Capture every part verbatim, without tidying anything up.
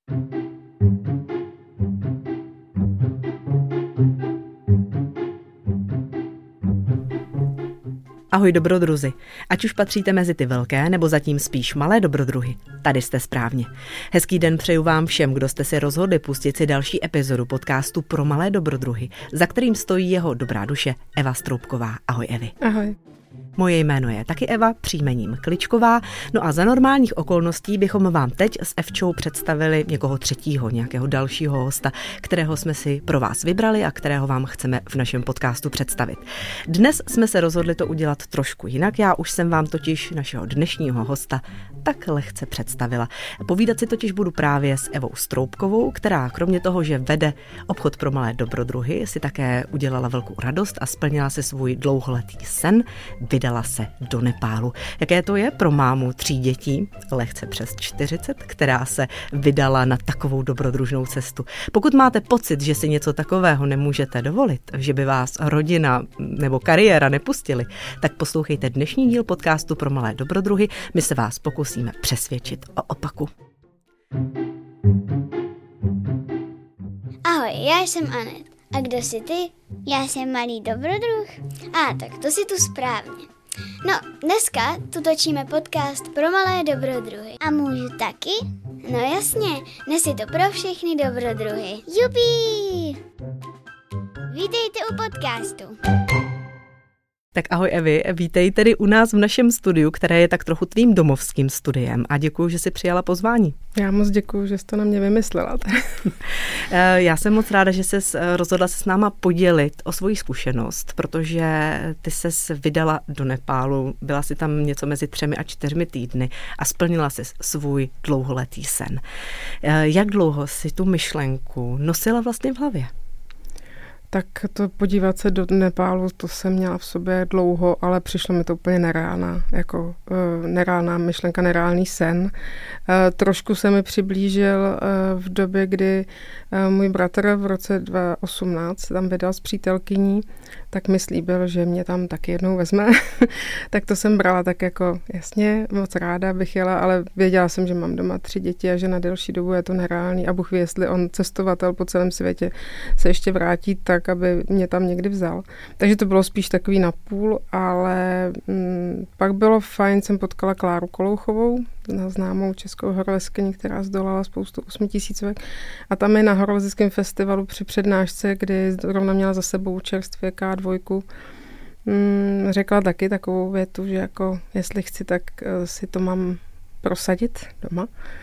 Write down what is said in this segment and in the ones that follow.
Ahoj dobrodruzi. Ať už patříte mezi ty velké, nebo zatím spíš malé dobrodruhy, tady jste správně. Hezký den přeju vám všem, kdo jste si rozhodli pustit si další epizodu podcastu Pro malé dobrodruhy, za kterým stojí jeho dobrá duše Eva Stroubková. Ahoj Evi. Ahoj. Moje jméno je taky Eva, příjmením Kličková, no a za normálních okolností bychom vám teď s Evčou představili někoho třetího, nějakého dalšího hosta, kterého jsme si pro vás vybrali a kterého vám chceme v našem podcastu představit. Dnes jsme se rozhodli to udělat trošku jinak, já už jsem vám totiž našeho dnešního hosta tak lehce představila. Povídat si totiž budu právě s Evou Stroubkovou, která kromě toho, že vede obchod pro malé dobrodruhy, si také udělala velkou radost a splnila si svůj dlouholetý sen, vydala se do Nepálu. Jaké to je pro mámu tří dětí, lehce přes čtyřicet, která se vydala na takovou dobrodružnou cestu. Pokud máte pocit, že si něco takového nemůžete dovolit, že by vás rodina nebo kariéra nepustili, tak poslouchejte dnešní díl podcastu Pro malé dobrodruhy. My se vás pokusíme přesvědčit o opaku. Ahoj, já jsem Anet. A kdo jsi ty? Já jsem malý dobrodruh. A ah, tak to si tu správně. No, dneska tu točíme podcast Pro malé dobrodruhy. A můžu taky? No jasně, dnes je to pro všechny dobrodruhy. Jupí! Vítejte u podcastu. Tak ahoj Evi, vítej tedy u nás v našem studiu, které je tak trochu tvým domovským studiem a děkuju, že jsi přijala pozvání. Já moc děkuju, že jsi to na mě vymyslela. Já jsem moc ráda, že jsi rozhodla se s náma podělit o svoji zkušenost, protože ty ses vydala do Nepálu, byla si tam něco mezi třemi a čtyřmi týdny a splnila jsi svůj dlouholetý sen. Jak dlouho jsi tu myšlenku nosila vlastně v hlavě? Tak to podívat se do Nepálu, to jsem měla v sobě dlouho, ale přišlo mi to úplně nereálná, jako uh, nereálná myšlenka, nereálný sen. Uh, trošku se mi přiblížil uh, v době, kdy uh, můj bratr v roce dva tisíce osmnáct tam vydal s přítelkyní, tak mi slíbil, že mě tam taky jednou vezme. Tak to jsem brala tak jako, jasně, moc ráda bych jela, ale věděla jsem, že mám doma tři děti a že na delší dobu je to nereálný a Bůh ví, jestli on cestovatel po celém světě se ještě vrátí, tak aby mě tam někdy vzal. Takže to bylo spíš takový napůl, ale m, pak bylo fajn, jsem potkala Kláru Kolouchovou, známou českou horolezkyni, která zdolala spoustu osmitisícovek a tam je na horolezeckém festivalu při přednášce, kdy zrovna měla za sebou čerstvě ká dva, m, řekla taky takovou větu, že jako jestli chci, tak uh, si to mám prosadit doma.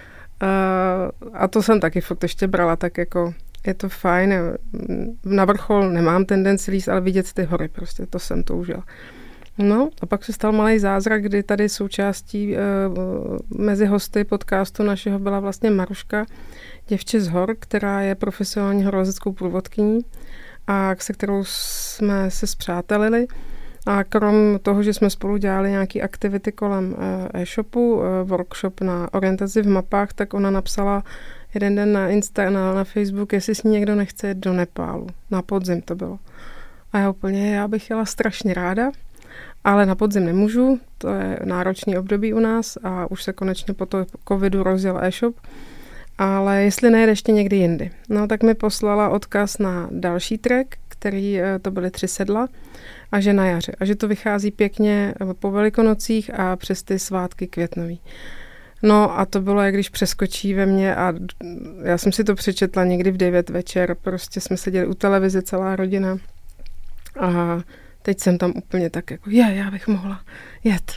Uh, a to jsem taky fakt ještě brala tak jako je to fajn, na vrchol nemám tendenci líst, ale vidět ty hory, prostě to jsem toužila. No a pak se stal malý zázrak, kdy tady součástí e, mezi hosty podcastu našeho byla vlastně Maruška, děvče z hor, která je profesionální horolezeckou průvodkyní a se kterou jsme se spřátelili. A krom toho, že jsme spolu dělali nějaké aktivity kolem e-shopu, e, workshop na orientaci v mapách, tak ona napsala jeden den na Insta, na, na Facebook, jestli s ní někdo nechce jít do Nepálu. Na podzim to bylo. A já úplně, já bych jela strašně ráda, ale na podzim nemůžu, to je náročný období u nás a už se konečně po to covidu rozjel e-shop, ale jestli nejde ještě někdy jindy. No tak mi poslala odkaz na další trek, který to byly tři sedla a že na jaře. A že to vychází pěkně po Velikonocích a přes ty svátky květnový. No a to bylo, jak když přeskočí ve mně a já jsem si to přečetla někdy v devět večer, prostě jsme seděli u televize celá rodina a teď jsem tam úplně tak jako, je, já bych mohla jet.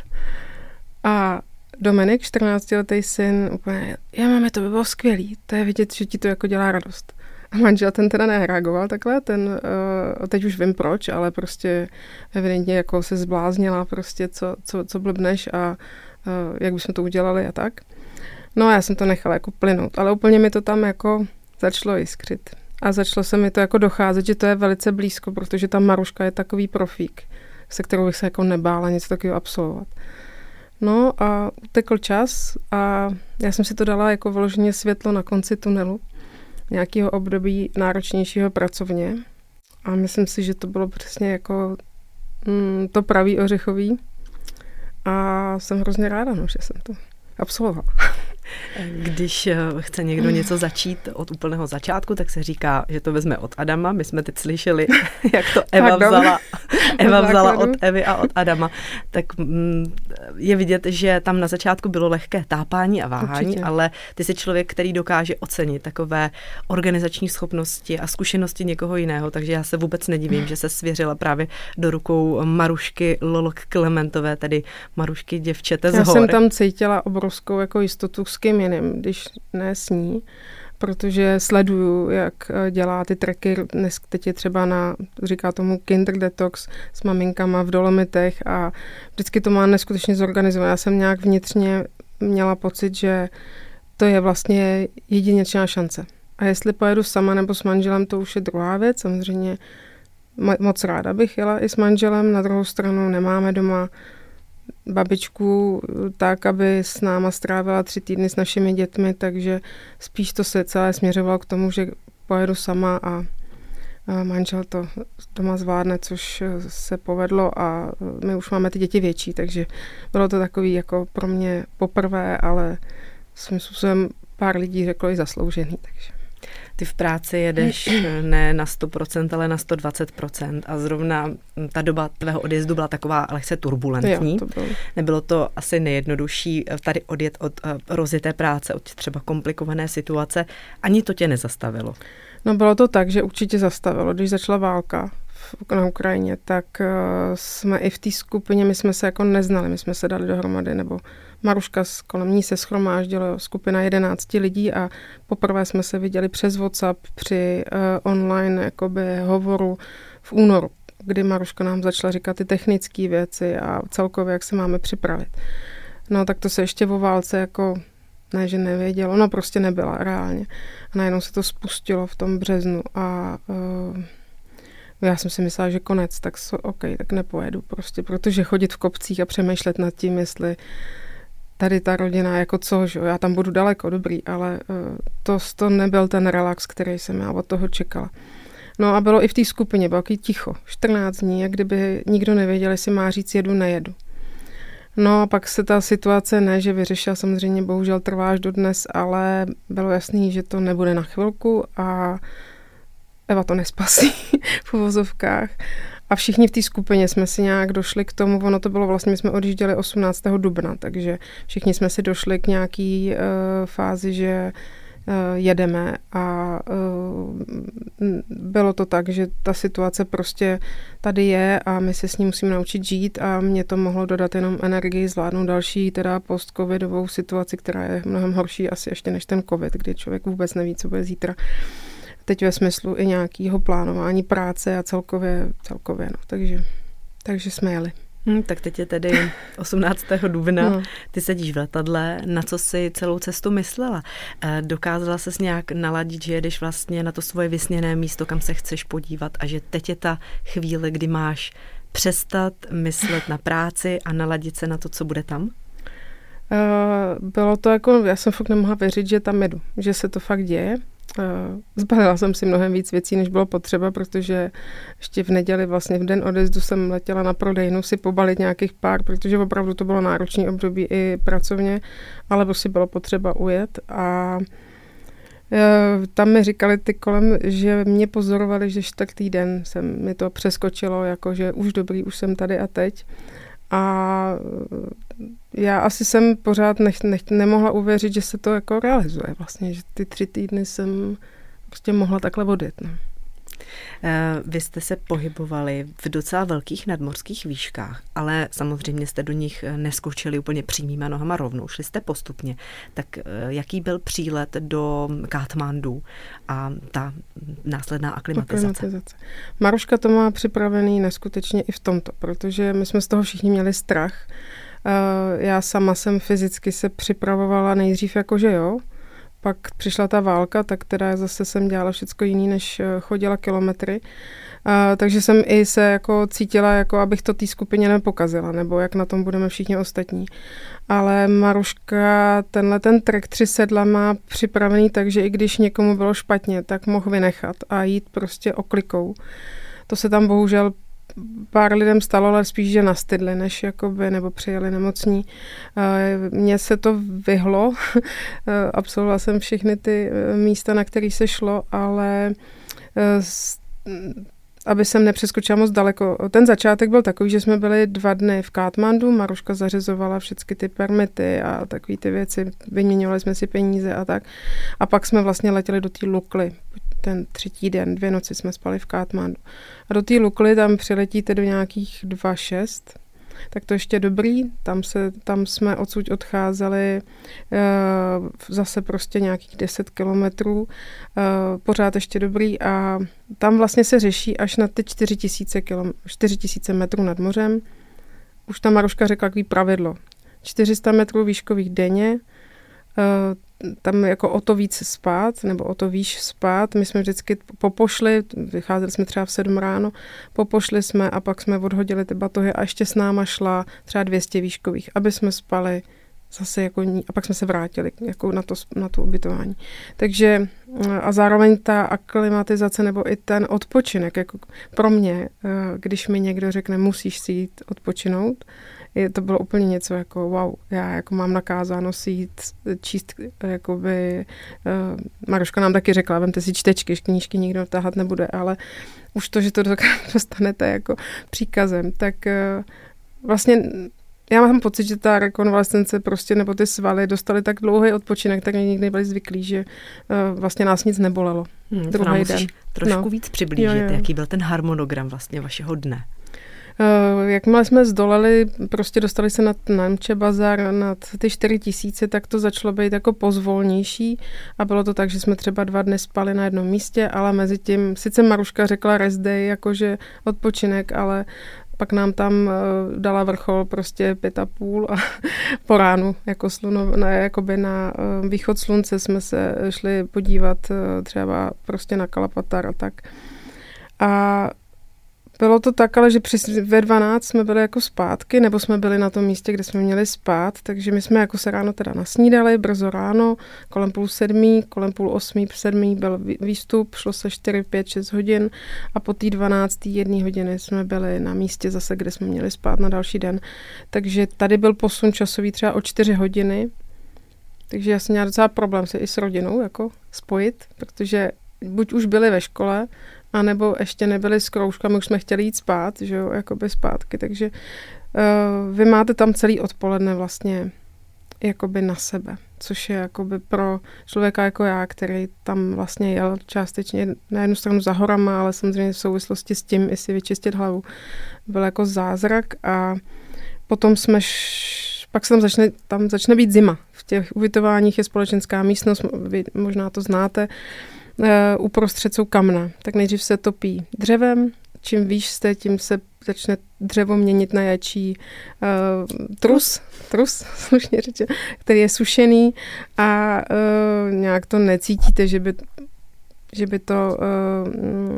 A Dominik, čtrnáctiletý syn, úplně, já máme, to by bylo skvělý, to je vidět, že ti to jako dělá radost. A manžel ten teda nereagoval takhle, ten, uh, teď už vím proč, ale prostě evidentně jako se zbláznila prostě, co, co, co blbneš a uh, jak bychom to udělali a tak. No a já jsem to nechala jako plynout, ale úplně mi to tam jako začalo jiskřit. A začalo se mi to jako docházet, že to je velice blízko, protože ta Maruška je takový profík, se kterou bych se jako nebála něco takového absolvovat. No a utekl čas a já jsem si to dala jako vyloženě světlo na konci tunelu nějakého období náročnějšího pracovně a myslím si, že to bylo přesně jako mm, to pravý ořechový a jsem hrozně ráda, no, že jsem to absolvovala. Když chce někdo něco začít od úplného začátku, tak se říká, že to vezme od Adama. My jsme teď slyšeli, jak to Eva vzala, Eva vzala od Evy a od Adama. Tak je vidět, že tam na začátku bylo lehké tápání a váhání, určitě. Ale ty jsi člověk, který dokáže ocenit takové organizační schopnosti a zkušenosti někoho jiného, takže já se vůbec nedivím, že se svěřila právě do rukou Marušky Lolok Klementové, tedy Marušky děvčete z hor. Já jsem tam cítila obrovskou jako jistotu s kým jiným, když ne s ní, protože sleduju, jak dělá ty tracky, dnes teď je třeba na, říká tomu Kinder Detox s maminkama v Dolomitech a vždycky to má neskutečně zorganizované. Já jsem nějak vnitřně měla pocit, že to je vlastně jedinečná šance. A jestli pojedu sama nebo s manželem, to už je druhá věc. Samozřejmě moc ráda bych jela i s manželem, na druhou stranu nemáme doma babičku tak, aby s náma strávila tři týdny s našimi dětmi, takže spíš to se celé směřovalo k tomu, že pojedu sama a, a manžel to doma zvládne, což se povedlo a my už máme ty děti větší, takže bylo to takový jako pro mě poprvé, ale svým způsobem pár lidí řeklo i zasloužený, takže. Ty v práci jedeš ne na sto procent, ale na sto dvacet procent a zrovna ta doba tvého odjezdu byla taková lehce turbulentní. Jo, to bylo. Nebylo to asi nejjednodušší tady odjet od rozjeté práce, od třeba komplikované situace. Ani to tě nezastavilo. No bylo to tak, že určitě zastavilo. Když začala válka na Ukrajině, tak jsme i v té skupině, my jsme se jako neznali, my jsme se dali dohromady, nebo Maruška, kolem ní se shromáždila skupina jedenácti lidí a poprvé jsme se viděli přes WhatsApp při uh, online jakoby hovoru v únoru, kdy Maruška nám začala říkat ty technické věci a celkově, jak se máme připravit. No tak to se ještě o válce jako, ne, že nevědělo, no prostě nebyla reálně. A najednou se to spustilo v tom březnu a uh, já jsem si myslela, že konec, tak so, OK, tak nepojedu prostě, protože chodit v kopcích a přemýšlet nad tím, jestli tady ta rodina, jako co, že já tam budu daleko, dobrý, ale uh, to, to nebyl ten relax, který jsem já od toho čekala. No a bylo i v té skupině, bylo takový ticho, čtrnáct dní, jak kdyby nikdo nevěděl, jestli má říct jedu, nejedu. No a pak se ta situace ne, že vyřešila, samozřejmě bohužel trvá až dodnes, ale bylo jasný, že to nebude na chvilku a Eva to nespasí v uvozovkách. A všichni v té skupině jsme si nějak došli k tomu, ono to bylo vlastně, my jsme odjížděli osmnáctého dubna, takže všichni jsme si došli k nějaký uh, fázi, že uh, jedeme a uh, bylo to tak, že ta situace prostě tady je a my se s ní musíme naučit žít a mě to mohlo dodat jenom energii zvládnout další teda post-covidovou situaci, která je mnohem horší asi ještě než ten covid, kdy člověk vůbec neví, co bude zítra. Teď ve smyslu i nějakého plánování práce a celkově, celkově no. takže, takže jsme jeli. Hmm, tak teď je tedy osmnáctého dubna, no. Ty sedíš v letadle, na co jsi celou cestu myslela? Dokázala ses nějak naladit, že jedeš vlastně na to svoje vysněné místo, kam se chceš podívat a že teď je ta chvíle, kdy máš přestat myslet na práci a naladit se na to, co bude tam? Bylo to jako, já jsem fakt nemohla věřit, že tam jedu, že se to fakt děje. Zbalila jsem si mnohem víc věcí, než bylo potřeba, protože ještě v neděli, vlastně v den odjezdu jsem letěla na prodejnu si pobalit nějakých pár, protože opravdu to bylo náročný období i pracovně, ale prostě bylo potřeba ujet a tam mi říkali ty kolem, že mě pozorovali, že čtvrtý den jsem, mi to přeskočilo, jako že už dobrý, už jsem tady a teď. A já asi jsem pořád nech, nech, nemohla uvěřit, že se to jako realizuje vlastně, že ty tři týdny jsem prostě mohla takhle odjet. No. Vy jste se pohybovali v docela velkých nadmořských výškách, ale samozřejmě jste do nich neskočili úplně přímýma nohama rovnou, šli jste postupně. Tak jaký byl přílet do Katmandu a ta následná aklimatizace? aklimatizace. Maruška to má připravený neskutečně i v tomto, protože my jsme z toho všichni měli strach. Já sama jsem fyzicky se připravovala nejdřív jako, že jo, pak přišla ta válka, tak teda zase jsem dělala všecko jiný, než chodila kilometry. A, takže jsem i se jako cítila, jako abych to té skupině nepokazila, nebo jak na tom budeme všichni ostatní. Ale Maruška tenhle ten trek tři sedla má připravený tak, že i když někomu bylo špatně, tak mohl vynechat a jít prostě oklikou. To se tam bohužel pár lidem stalo, ale spíš, že nastydli, než jakoby, nebo přijeli nemocní. Mně se to vyhlo. Absolvovala jsem všechny ty místa, na které se šlo, ale aby jsem nepřeskočila moc daleko. Ten začátek byl takový, že jsme byli dva dny v Katmandu, Maruška zařizovala všechny ty permity a takové ty věci, vyměňovali jsme si peníze a tak. A pak jsme vlastně letěli do té Lukly. Ten třetí den, dvě noci jsme spali v Katmandu. A do té Lukly tam přiletíte do nějakých dva šest, tak to ještě dobrý. Tam, se, tam jsme odsud odcházeli e, zase prostě nějakých deset kilometrů. E, pořád ještě dobrý a tam vlastně se řeší až na ty čtyři tisíce metrů nad mořem. Už ta Maruška řekla takový pravidlo. čtyři sta metrů výškových denně, e, tam jako o to víc spát, nebo o to výš spát. My jsme vždycky popošli, vycházeli jsme třeba v sedm ráno, popošli jsme a pak jsme odhodili ty batohy a ještě s náma šla třeba dvě stě výškových, aby jsme spali zase jako ní, a pak jsme se vrátili jako na, to, na to ubytování. Takže a zároveň ta aklimatizace nebo i ten odpočinek, jako pro mě, když mi někdo řekne, musíš si jít odpočinout, je, to bylo úplně něco jako wow, já jako mám nakázáno si jít číst, jakoby, uh, Maruška nám taky řekla, vemte si čtečky, knížky nikdo tahat nebude, ale už to, že to dostanete jako příkazem, tak uh, vlastně já mám pocit, že ta rekonvalescence prostě, nebo ty svaly dostali tak dlouhý odpočinek, tak nikdy nebyli zvyklí, že uh, vlastně nás nic nebolelo. Hmm, druhý den. Trošku no. víc přiblížit, jo, jo. Jaký byl ten harmonogram vlastně vašeho dne? Uh, jakmile jsme zdolali, prostě dostali se nad Namche Bazar, nad ty čtyři tisíce, tak to začalo být jako pozvolnější a bylo to tak, že jsme třeba dva dny spali na jednom místě, ale mezi tím, sice Maruška řekla rest day, jakože odpočinek, ale pak nám tam uh, dala vrchol prostě pět a půl a po ránu, jako sluno, ne, jakoby na uh, východ slunce jsme se šli podívat uh, třeba prostě na Kalapatar a tak. A bylo to tak, ale že při, ve dvanáct jsme byli jako zpátky, nebo jsme byli na tom místě, kde jsme měli spát, takže my jsme jako se ráno teda nasnídali, brzo ráno, kolem půl sedmí, kolem půl osmí, sedmí byl výstup, šlo se čtyři, pět, šest hodin a po té dvanácté jedné hodiny jsme byli na místě zase, kde jsme měli spát na další den. Takže tady byl posun časový třeba o čtyři hodiny, takže já jsem měla docela problém se i s rodinou jako spojit, protože buď už byli ve škole, a nebo ještě nebyli s kroužkami, už jsme chtěli jít spát, že jo, jakoby zpátky, takže uh, vy máte tam celý odpoledne vlastně jakoby na sebe, což je jakoby pro člověka jako já, který tam vlastně jel částečně na jednu stranu za horama, ale samozřejmě v souvislosti s tím i si vyčistit hlavu, byl jako zázrak a potom jsme, š... pak se tam začne, tam začne být zima. V těch ubytováních je společenská místnost, vy možná to znáte, Uh, uprostřed jsou kamna, tak nejdřív se topí dřevem, čím výš jste, tím se začne dřevo měnit na jačí uh, trus, trus, slušně řečeno, který je sušený a uh, nějak to necítíte, že by že by to uh,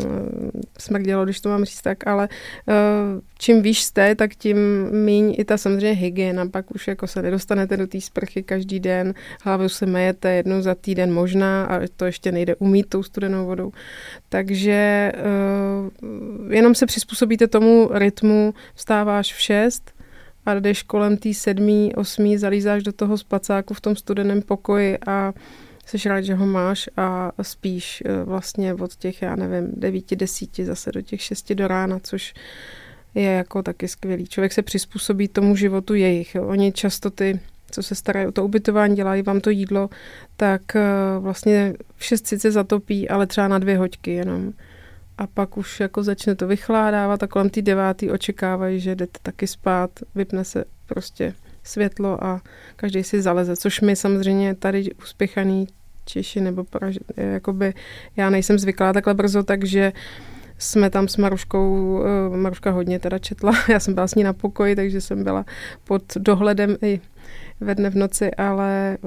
smrdělo, když to mám říct tak, ale uh, čím výš jste, tak tím míň i ta samozřejmě hygiena, pak už jako se nedostanete do té sprchy každý den, hlavu se mejete jednou za týden možná a to ještě nejde umýt tou studenou vodou. Takže uh, jenom se přizpůsobíte tomu rytmu, vstáváš v šest a jdeš kolem té sedmý, osmý, zalízáš do toho spacáku v tom studeném pokoji a jsi rád, že ho máš a spíš vlastně od těch, já nevím, devíti, desíti zase do těch šesti do rána, což je jako taky skvělý. Člověk se přizpůsobí tomu životu jejich. Jo. Oni často ty, co se starají o to ubytování, dělají vám to jídlo, tak vlastně v šest sice zatopí, ale třeba na dvě hoďky jenom. A pak už jako začne to vychládávat a kolem té devátý očekávají, že jdete taky spát, vypne se prostě světlo a každý si zaleze, což my samozřejmě tady uspěchaný Češi nebo Praž, jakoby já nejsem zvyklá takhle brzo, takže jsme tam s Maruškou, Maruška hodně teda četla, já jsem byla s ní na pokoji, takže jsem byla pod dohledem i ve dne v noci, ale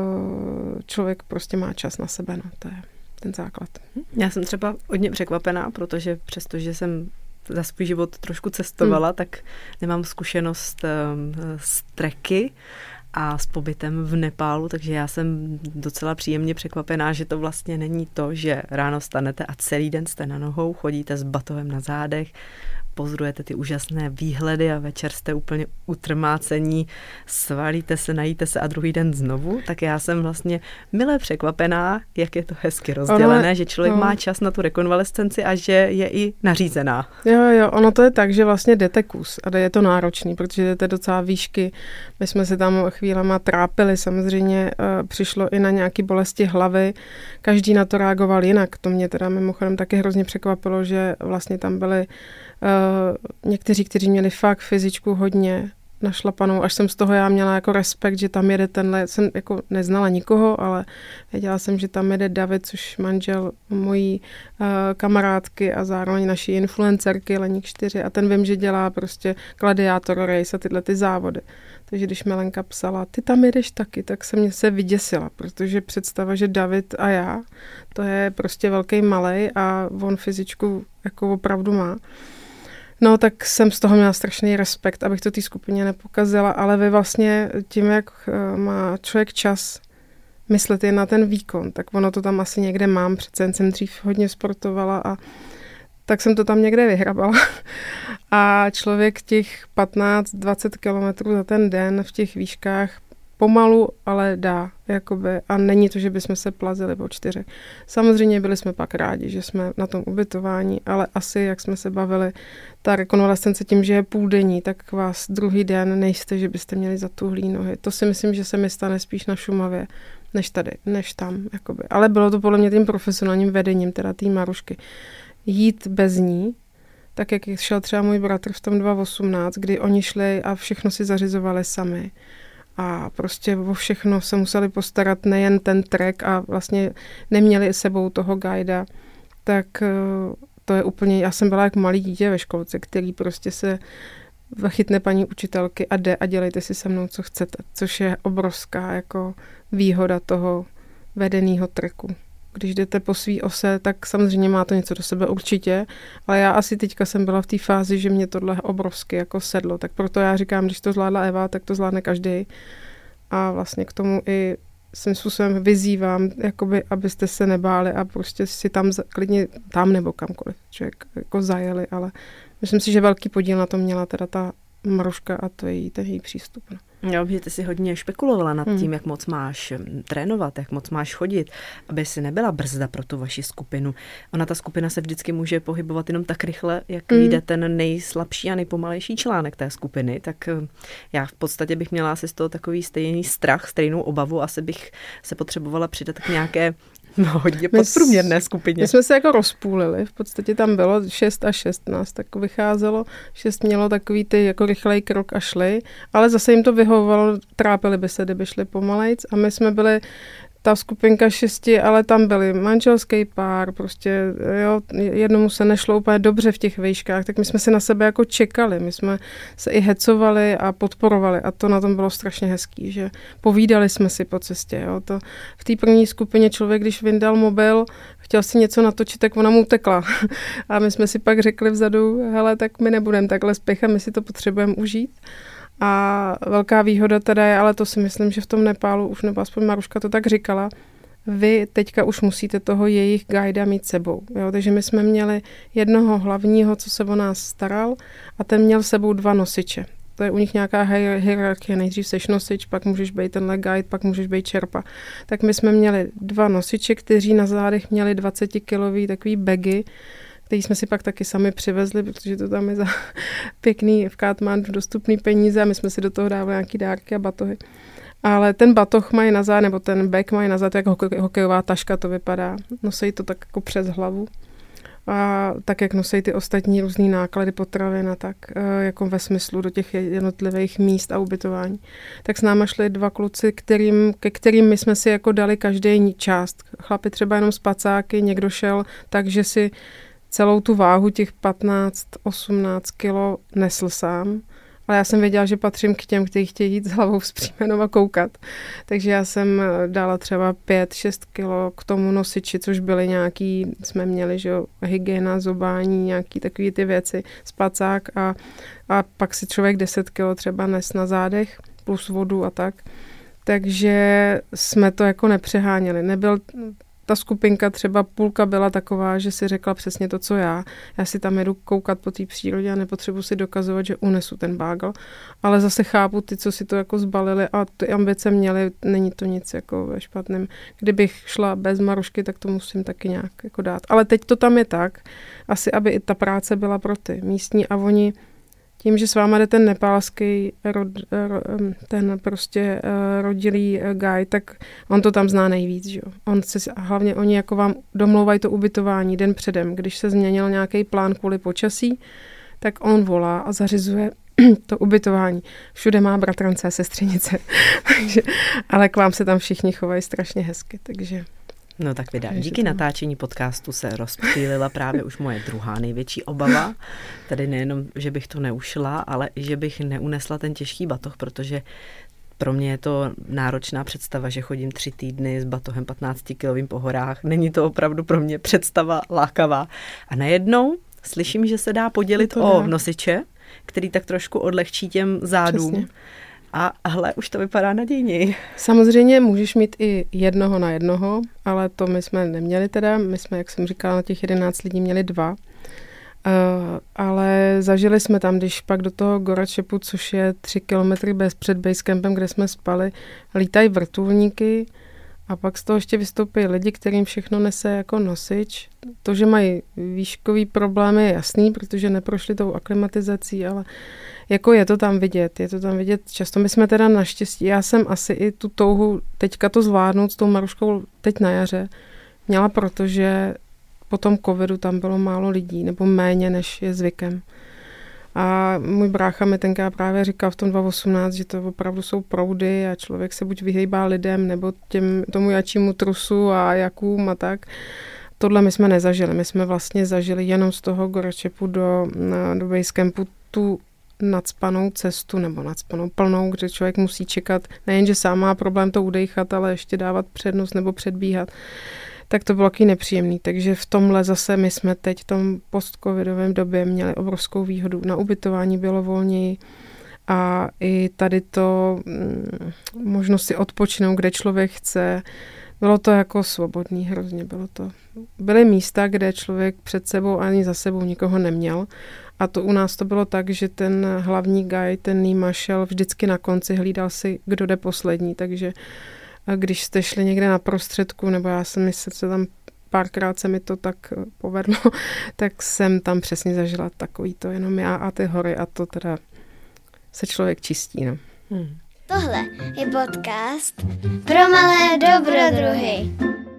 člověk prostě má čas na sebe, no, to je ten základ. Já jsem třeba hodně překvapená, protože přestože jsem za svůj život trošku cestovala, hmm. tak nemám zkušenost um, s treky a s pobytem v Nepálu, takže já jsem docela příjemně překvapená, že to vlastně není to, že ráno stanete a celý den jste na nohou, chodíte s batohem na zádech, pozorujete ty úžasné výhledy a večer jste úplně utrmácení, svalíte se, najíte se a druhý den znovu, tak já jsem vlastně mile překvapená, jak je to hezky rozdělené, ono, že člověk no. má čas na tu rekonvalescenci a že je i nařízená. Jo, jo, ono to je tak, že vlastně jdete kus a je to náročný, protože jdete docela výšky. My jsme se tam chvílema trápili, samozřejmě uh, přišlo i na nějaké bolesti hlavy, každý na to reagoval jinak. To mě teda mimochodem taky hrozně překvapilo, že vlastně tam byli uh, někteří, kteří měli fakt fyzičku hodně našlapanou, až jsem z toho já měla jako respekt, že tam jede tenhle, jsem jako neznala nikoho, ale věděla jsem, že tam jede David, což manžel mojí uh, kamarádky a zároveň naší influencerky Leník čtyři a ten vím, že dělá prostě gladiátor race a tyhle ty závody. Takže když Milenka psala, ty tam jedeš taky, tak se mě se vyděsila, protože představa, že David a já, to je prostě velký malej a on fyzičku jako opravdu má. No, tak jsem z toho měla strašný respekt, abych to té skupině nepokazila, ale vy vlastně tím, jak má člověk čas myslet jen na ten výkon, tak ono to tam asi někde mám, přece jsem dřív hodně sportovala a tak jsem to tam někde vyhrabala. A člověk těch patnáct dvacet kilometrů za ten den v těch výškách pomalu, ale dá, jakoby, a není to, že bychom se plazili po čtyřech. Samozřejmě byli jsme pak rádi, že jsme na tom ubytování, ale asi, jak jsme se bavili, ta rekonvalescence tím, že je půldenní, tak vás druhý den nejste, že byste měli zatuhlý nohy. To si myslím, že se mi stane spíš na Šumavě, než tady, než tam, jakoby. Ale bylo to podle mě tím profesionálním vedením, teda té Marušky. Jít bez ní, tak jak šel třeba můj bratr v tom dva tisíce osmnáct, kdy oni šli a všechno si zařizovali sami. A prostě o všechno se museli postarat, nejen ten trek a vlastně neměli s sebou toho guida, tak to je úplně, já jsem byla jak malý dítě ve školce, který prostě se chytne paní učitelky a jde a dělejte si se mnou, co chcete, což je obrovská jako výhoda toho vedeného treku. Když jdete po svý ose, tak samozřejmě má to něco do sebe určitě, ale já asi teďka jsem byla v té fázi, že mě tohle obrovsky jako sedlo, tak proto já říkám, když to zvládla Eva, tak to zvládne každý. A vlastně k tomu i svým způsobem vyzývám, jakoby, abyste se nebáli a prostě si tam klidně tam nebo kamkoliv člověk jako zajeli, ale myslím si, že velký podíl na tom měla teda ta Maruška a to její, ten její přístup. No. Jo, že ty si hodně špekulovala nad tím, hmm. jak moc máš trénovat, jak moc máš chodit, aby si nebyla brzda pro tu vaši skupinu. Ona, ta skupina se vždycky může pohybovat jenom tak rychle, jak hmm. jde ten nejslabší a nejpomalejší článek té skupiny, tak já v podstatě bych měla asi z toho takový stejný strach, stejnou obavu, asi bych se potřebovala přidat k nějaké no, hodně podprůměrné skupině. My jsme se jako rozpůlili, v podstatě tam bylo šest a šest nás tak vycházelo, šest mělo takový ty jako rychlej krok a šli, ale zase jim to vyhovovalo, trápili by se, kdyby šli pomalejc a my jsme byli ta skupinka šesti, ale tam byli manželský pár, prostě jo, jednomu se nešlo úplně dobře v těch výškách, tak my jsme se na sebe jako čekali, my jsme se i hecovali a podporovali a to na tom bylo strašně hezký, že povídali jsme si po cestě, jo, to v té první skupině člověk, když vyndal mobil, chtěl si něco natočit, tak ona mu utekla a my jsme si pak řekli vzadu, hele, tak my nebudeme takhle spěchat, my si to potřebujeme užít. A velká výhoda teda je, ale to si myslím, že v tom Nepálu už, nebo aspoň Maruška to tak říkala, vy teďka už musíte toho jejich guida mít sebou. Jo? Takže my jsme měli jednoho hlavního, co se o nás staral, a ten měl sebou dva nosiče. To je u nich nějaká hierarchie, nejdřív seš nosič, pak můžeš být tenhle guide, pak můžeš být čerpa. Tak my jsme měli dva nosiče, kteří na zádech měli dvacetikilový takový bagy, který jsme si pak taky sami přivezli, protože to tam je za pěkný v Katmandu dostupný peníze a my jsme si do toho dávali nějaký dárky a batohy. Ale ten batoh mají na zad, nebo ten bag mají na zad, jak hokejová taška to vypadá. Nosí to tak jako přes hlavu. A tak, jak nosí ty ostatní různý náklady potravin a tak, jako ve smyslu do těch jednotlivých míst a ubytování. Tak s náma šli dva kluci, kterým, ke kterým my jsme si jako dali každý část. Chlapi třeba jenom spacáky, někdo šel tak, že si celou tu váhu těch patnáct osmnáct kilo nesl sám, ale já jsem věděla, že patřím k těm, kteří chtějí jít s hlavou vzpřímenou a koukat. Takže já jsem dala třeba pět šest kilo k tomu nosiči, což byly nějaký, jsme měli, že jo, hygiena, zobání, nějaký takový ty věci, spacák a, a pak si člověk deset kilo třeba nes na zádech, plus vodu a tak. Takže jsme to jako nepřeháněli. Nebyl ta skupinka třeba půlka byla taková, že si řekla přesně to, co já. Já si tam jedu koukat po té přírodě a nepotřebuji si dokazovat, že unesu ten bágl. Ale zase chápu ty, co si to jako zbalili a ty ambice měli, není to nic jako ve špatném. Kdybych šla bez Marušky, tak to musím taky nějak jako dát. Ale teď to tam je tak, asi aby i ta práce byla pro ty místní a oni tím, že s váma jde ten nepálský, rod, ten prostě rodilý guy, tak on to tam zná nejvíc, že jo. On se, hlavně oni jako vám domlouvají to ubytování den předem. Když se změnil nějaký plán kvůli počasí, tak on volá a zařizuje to ubytování. Všude má bratrance a sestřenice. takže, ale k vám se tam všichni chovají strašně hezky, takže... No tak vydá. Díky natáčení podcastu se rozptýlila právě už moje druhá největší obava. Tedy nejenom, že bych to neušla, ale i, že bych neunesla ten těžký batoh, protože pro mě je to náročná představa, že chodím tři týdny s batohem patnáctikilovým po horách. Není to opravdu pro mě představa lákavá. A najednou slyším, že se dá podělit to o dá. nosiče, který tak trošku odlehčí těm zádům. Přesně. A hle, už to vypadá nadějněji. Samozřejmě můžeš mít i jednoho na jednoho, ale to my jsme neměli teda. My jsme, jak jsem říkala, na těch jedenáct lidí měli dva. Uh, ale zažili jsme tam, když pak do toho Goračepu, což je tři kilometry bez před basecampem, kde jsme spali, lítají vrtulníky a pak z toho ještě vystoupí lidi, kterým všechno nese jako nosič. To, že mají výškový problémy, je jasný, protože neprošli tou aklimatizací, ale jako je to tam vidět, je to tam vidět často. My jsme teda naštěstí, já jsem asi i tu touhu teďka to zvládnout s tou Maruškou teď na jaře měla, protože po tom covidu tam bylo málo lidí, nebo méně, než je zvykem. A můj brácha mi tenkrát právě říkal v tom dva tisíce osmnáct, že to opravdu jsou proudy a člověk se buď vyhýbá lidem, nebo těm, tomu jačímu trusu a jakům a tak. Tohle my jsme nezažili. My jsme vlastně zažili jenom z toho Goračepu do, do basecampu tu nacpanou cestu, nebo nacpanou plnou, kde člověk musí čekat, nejenže sám má problém to udejchat, ale ještě dávat přednost nebo předbíhat. Tak to bylo taky nepříjemný. Takže v tomhle zase my jsme teď v tom post-covidovém době měli obrovskou výhodu. Na ubytování bylo volněji a i tady to mm, možnost si odpočinout, kde člověk chce. Bylo to jako svobodný, hrozně bylo to. Byly místa, kde člověk před sebou ani za sebou nikoho neměl. A to u nás to bylo tak, že ten hlavní guy, ten Nima, šel vždycky na konci, hlídal si, kdo jde poslední. Takže když jste šli někde na prostředku, nebo já jsem myslím, že tam párkrát se mi to tak povedlo, tak jsem tam přesně zažila takový to jenom já a ty hory a to teda se člověk čistí. No. Hmm. Tohle je podcast pro malé dobrodruhy.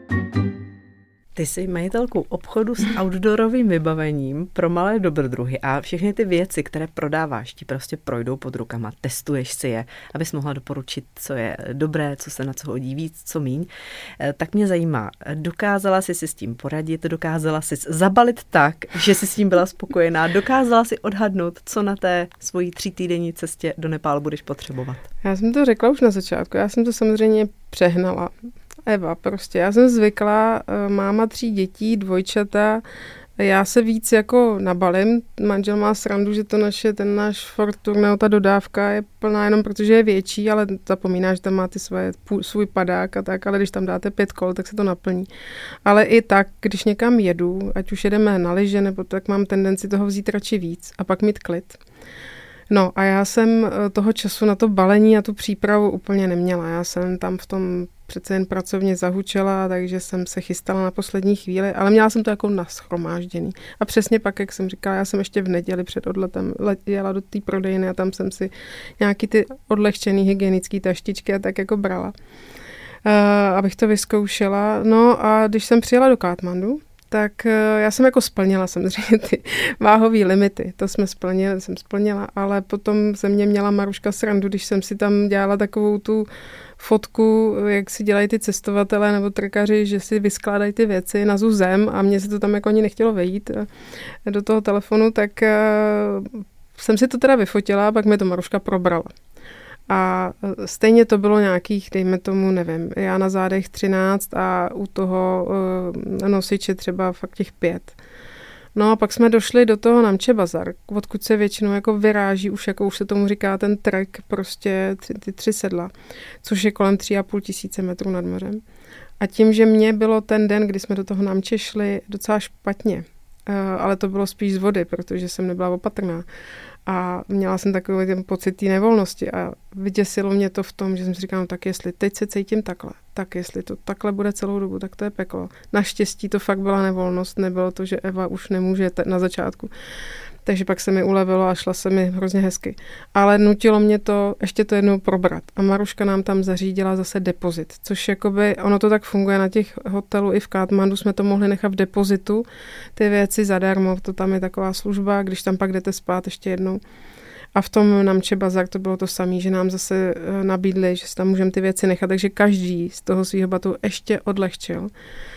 Ty jsi majitelkou obchodu s outdoorovým vybavením pro malé dobrodruhy a všechny ty věci, které prodáváš, ti prostě projdou pod rukama, testuješ si je, abys mohla doporučit, co je dobré, co se na co hodí víc, co míň. Tak mě zajímá, dokázala jsi si s tím poradit, dokázala jsi zabalit tak, že jsi s tím byla spokojená, dokázala si odhadnout, co na té svojí třítýdenní cestě do Nepálu budeš potřebovat? Já jsem to řekla už na začátku, já jsem to samozřejmě přehnala. Eva, prostě. Já jsem zvyklá, máma tří dětí, dvojčata, já se víc jako nabalím. Manžel má srandu, že to naše, ten náš Ford Tourneo, ta dodávka je plná jenom protože je větší, ale zapomíná, že tam má ty svoje, svůj padák a tak, ale když tam dáte pět kol, tak se to naplní. Ale i tak, když někam jedu, ať už jedeme na lyže, nebo tak mám tendenci toho vzít radši víc a pak mít klid. No a já jsem toho času na to balení a tu přípravu úplně neměla. Já jsem tam v tom přece jen pracovně zahučela, takže jsem se chystala na poslední chvíli, ale měla jsem to jako nashromážděný. A přesně pak, jak jsem říkala, já jsem ještě v neděli před odletem jela do té prodejny a tam jsem si nějaký ty odlehčený hygienický taštičky a tak jako brala, uh, abych to vyzkoušela. No a když jsem přijela do Katmandu, tak já jsem jako splnila samozřejmě ty váhové limity. To jsme splnili, jsem splnila, ale potom ze mě měla Maruška srandu, když jsem si tam dělala takovou tu fotku, jak si dělají ty cestovatelé nebo trkaři, že si vyskládají ty věci na zem a mně se to tam jako ani nechtělo vejít do toho telefonu, tak jsem si to teda vyfotila a pak mi to Maruška probrala. A stejně to bylo nějakých, dejme tomu, nevím, já na zádech třináct a u toho uh, nosiče třeba fakt těch pět. No a pak jsme došli do toho Namche Bazar, odkud se většinou jako vyráží, už jako už se tomu říká ten trek, prostě ty, ty tři sedla, což je kolem tři a půl tisíce metrů nad mořem. A tím, že mě bylo ten den, kdy jsme do toho námče šli, docela špatně, ale to bylo spíš z vody, protože jsem nebyla opatrná. A měla jsem takový ten pocit té nevolnosti a vyděsilo mě to v tom, že jsem si říkala, no tak jestli teď se cítím takhle, tak jestli to takhle bude celou dobu, tak to je peklo. Naštěstí to fakt byla nevolnost, nebylo to, že Eva už nemůže na začátku. Takže pak se mi ulevilo a šla se mi hrozně hezky. Ale nutilo mě to ještě to jednou probrat. A Maruška nám tam zařídila zase depozit, což jakoby, ono to tak funguje na těch hotelů i v Katmandu, jsme to mohli nechat v depozitu, ty věci zadarmo, to tam je taková služba, když tam pak jdete spát ještě jednou. A v tom Namche Bazar to bylo to samé, že nám zase nabídli, že si tam můžeme ty věci nechat, takže každý z toho svého batu ještě odlehčil.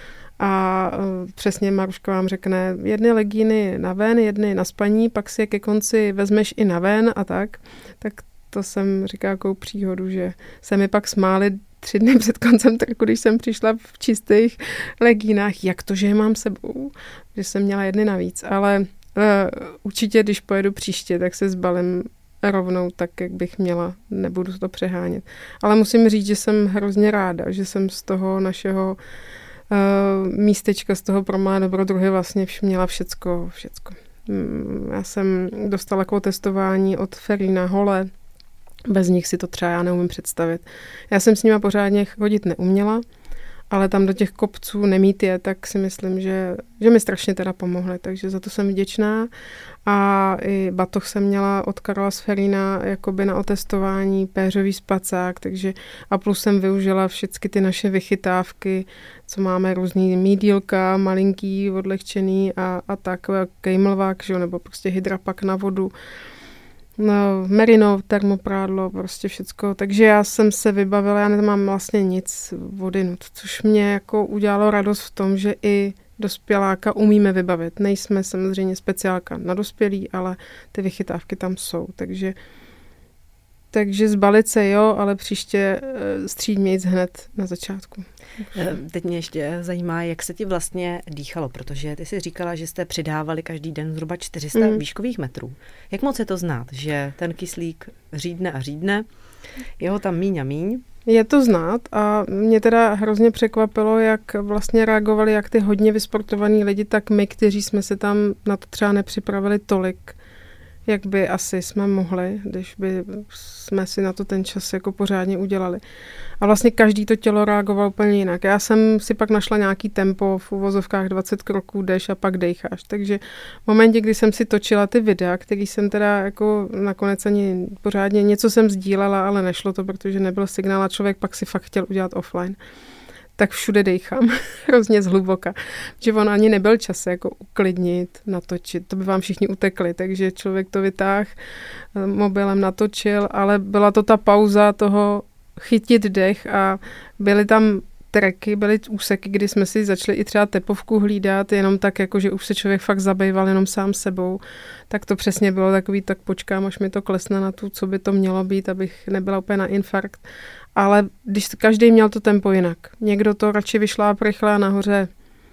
A přesně Maruška vám řekne, jedny legíny na ven, jedny na spaní, pak si je ke konci vezmeš i na ven a tak. Tak to jsem říkala jakou příhodu, že se mi pak smáli tři dny před koncem trku, když jsem přišla v čistých legínách, jak to, že je mám sebou, že jsem měla jedny navíc. Ale uh, určitě, když pojedu příště, tak se zbalím rovnou tak, jak bych měla, nebudu to přehánět. Ale musím říct, že jsem hrozně ráda, že jsem z toho našeho Uh, místečka z toho pro malé dobrodruhy vlastně měla všecko, všecko. Já jsem dostala takovou testování od Ferina Hole, bez nich si to třeba já neumím představit. Já jsem s nima pořádně chodit neuměla, ale tam do těch kopců nemít je, tak si myslím, že, že mi strašně teda pomohly, takže za to jsem vděčná. A i batoh jsem měla od Karola Sferina jakoby na otestování, péřový spacák, takže a plus jsem využila všechny ty naše vychytávky, co máme různý mídílka, malinký, odlehčený a, a tak, kejmlvák, že, nebo prostě hydrapak na vodu. No, merino, termoprádlo, prostě všecko. Takže já jsem se vybavila, já nemám vlastně nic vodinut, což mě jako udělalo radost v tom, že i dospěláka umíme vybavit. Nejsme samozřejmě speciálka na dospělí, ale ty vychytávky tam jsou. Takže, takže zbalit se jo, ale příště stříd mějc hned na začátku. Teď mě ještě zajímá, jak se ti vlastně dýchalo, protože ty jsi říkala, že jste přidávali každý den zhruba čtyři sta mm. výškových metrů. Jak moc je to znát, že ten kyslík řídne a řídne, je ho tam míň a míň? Je to znát a mě teda hrozně překvapilo, jak vlastně reagovali jak ty hodně vysportovaní lidi, tak my, kteří jsme se tam na to třeba nepřipravili tolik, jak by asi jsme mohli, když by jsme si na to ten čas jako pořádně udělali. A vlastně každý to tělo reagovalo úplně jinak. Já jsem si pak našla nějaký tempo v uvozovkách dvacet kroků, jdeš a pak dejcháš. Takže v momentě, kdy jsem si točila ty videa, který jsem teda jako nakonec ani pořádně, něco jsem sdílela, ale nešlo to, protože nebyl signál a člověk pak si fakt chtěl udělat offline. Tak všude dejchám, hrozně zhluboka. Že on ani nebyl čas se jako uklidnit, natočit, to by vám všichni utekli, takže člověk to vytáhl, mobilem natočil, ale byla to ta pauza toho chytit dech a byly tam treky, byly úseky, kdy jsme si začali i třeba tepovku hlídat, jenom tak, jako že už se člověk fakt zabýval jenom sám sebou, tak to přesně bylo takový, tak počkám, až mi to klesne na tu, co by to mělo být, abych nebyla úplně na infarkt. Ale když každý měl to tempo jinak. Někdo to radši vyšláp rychle a nahoře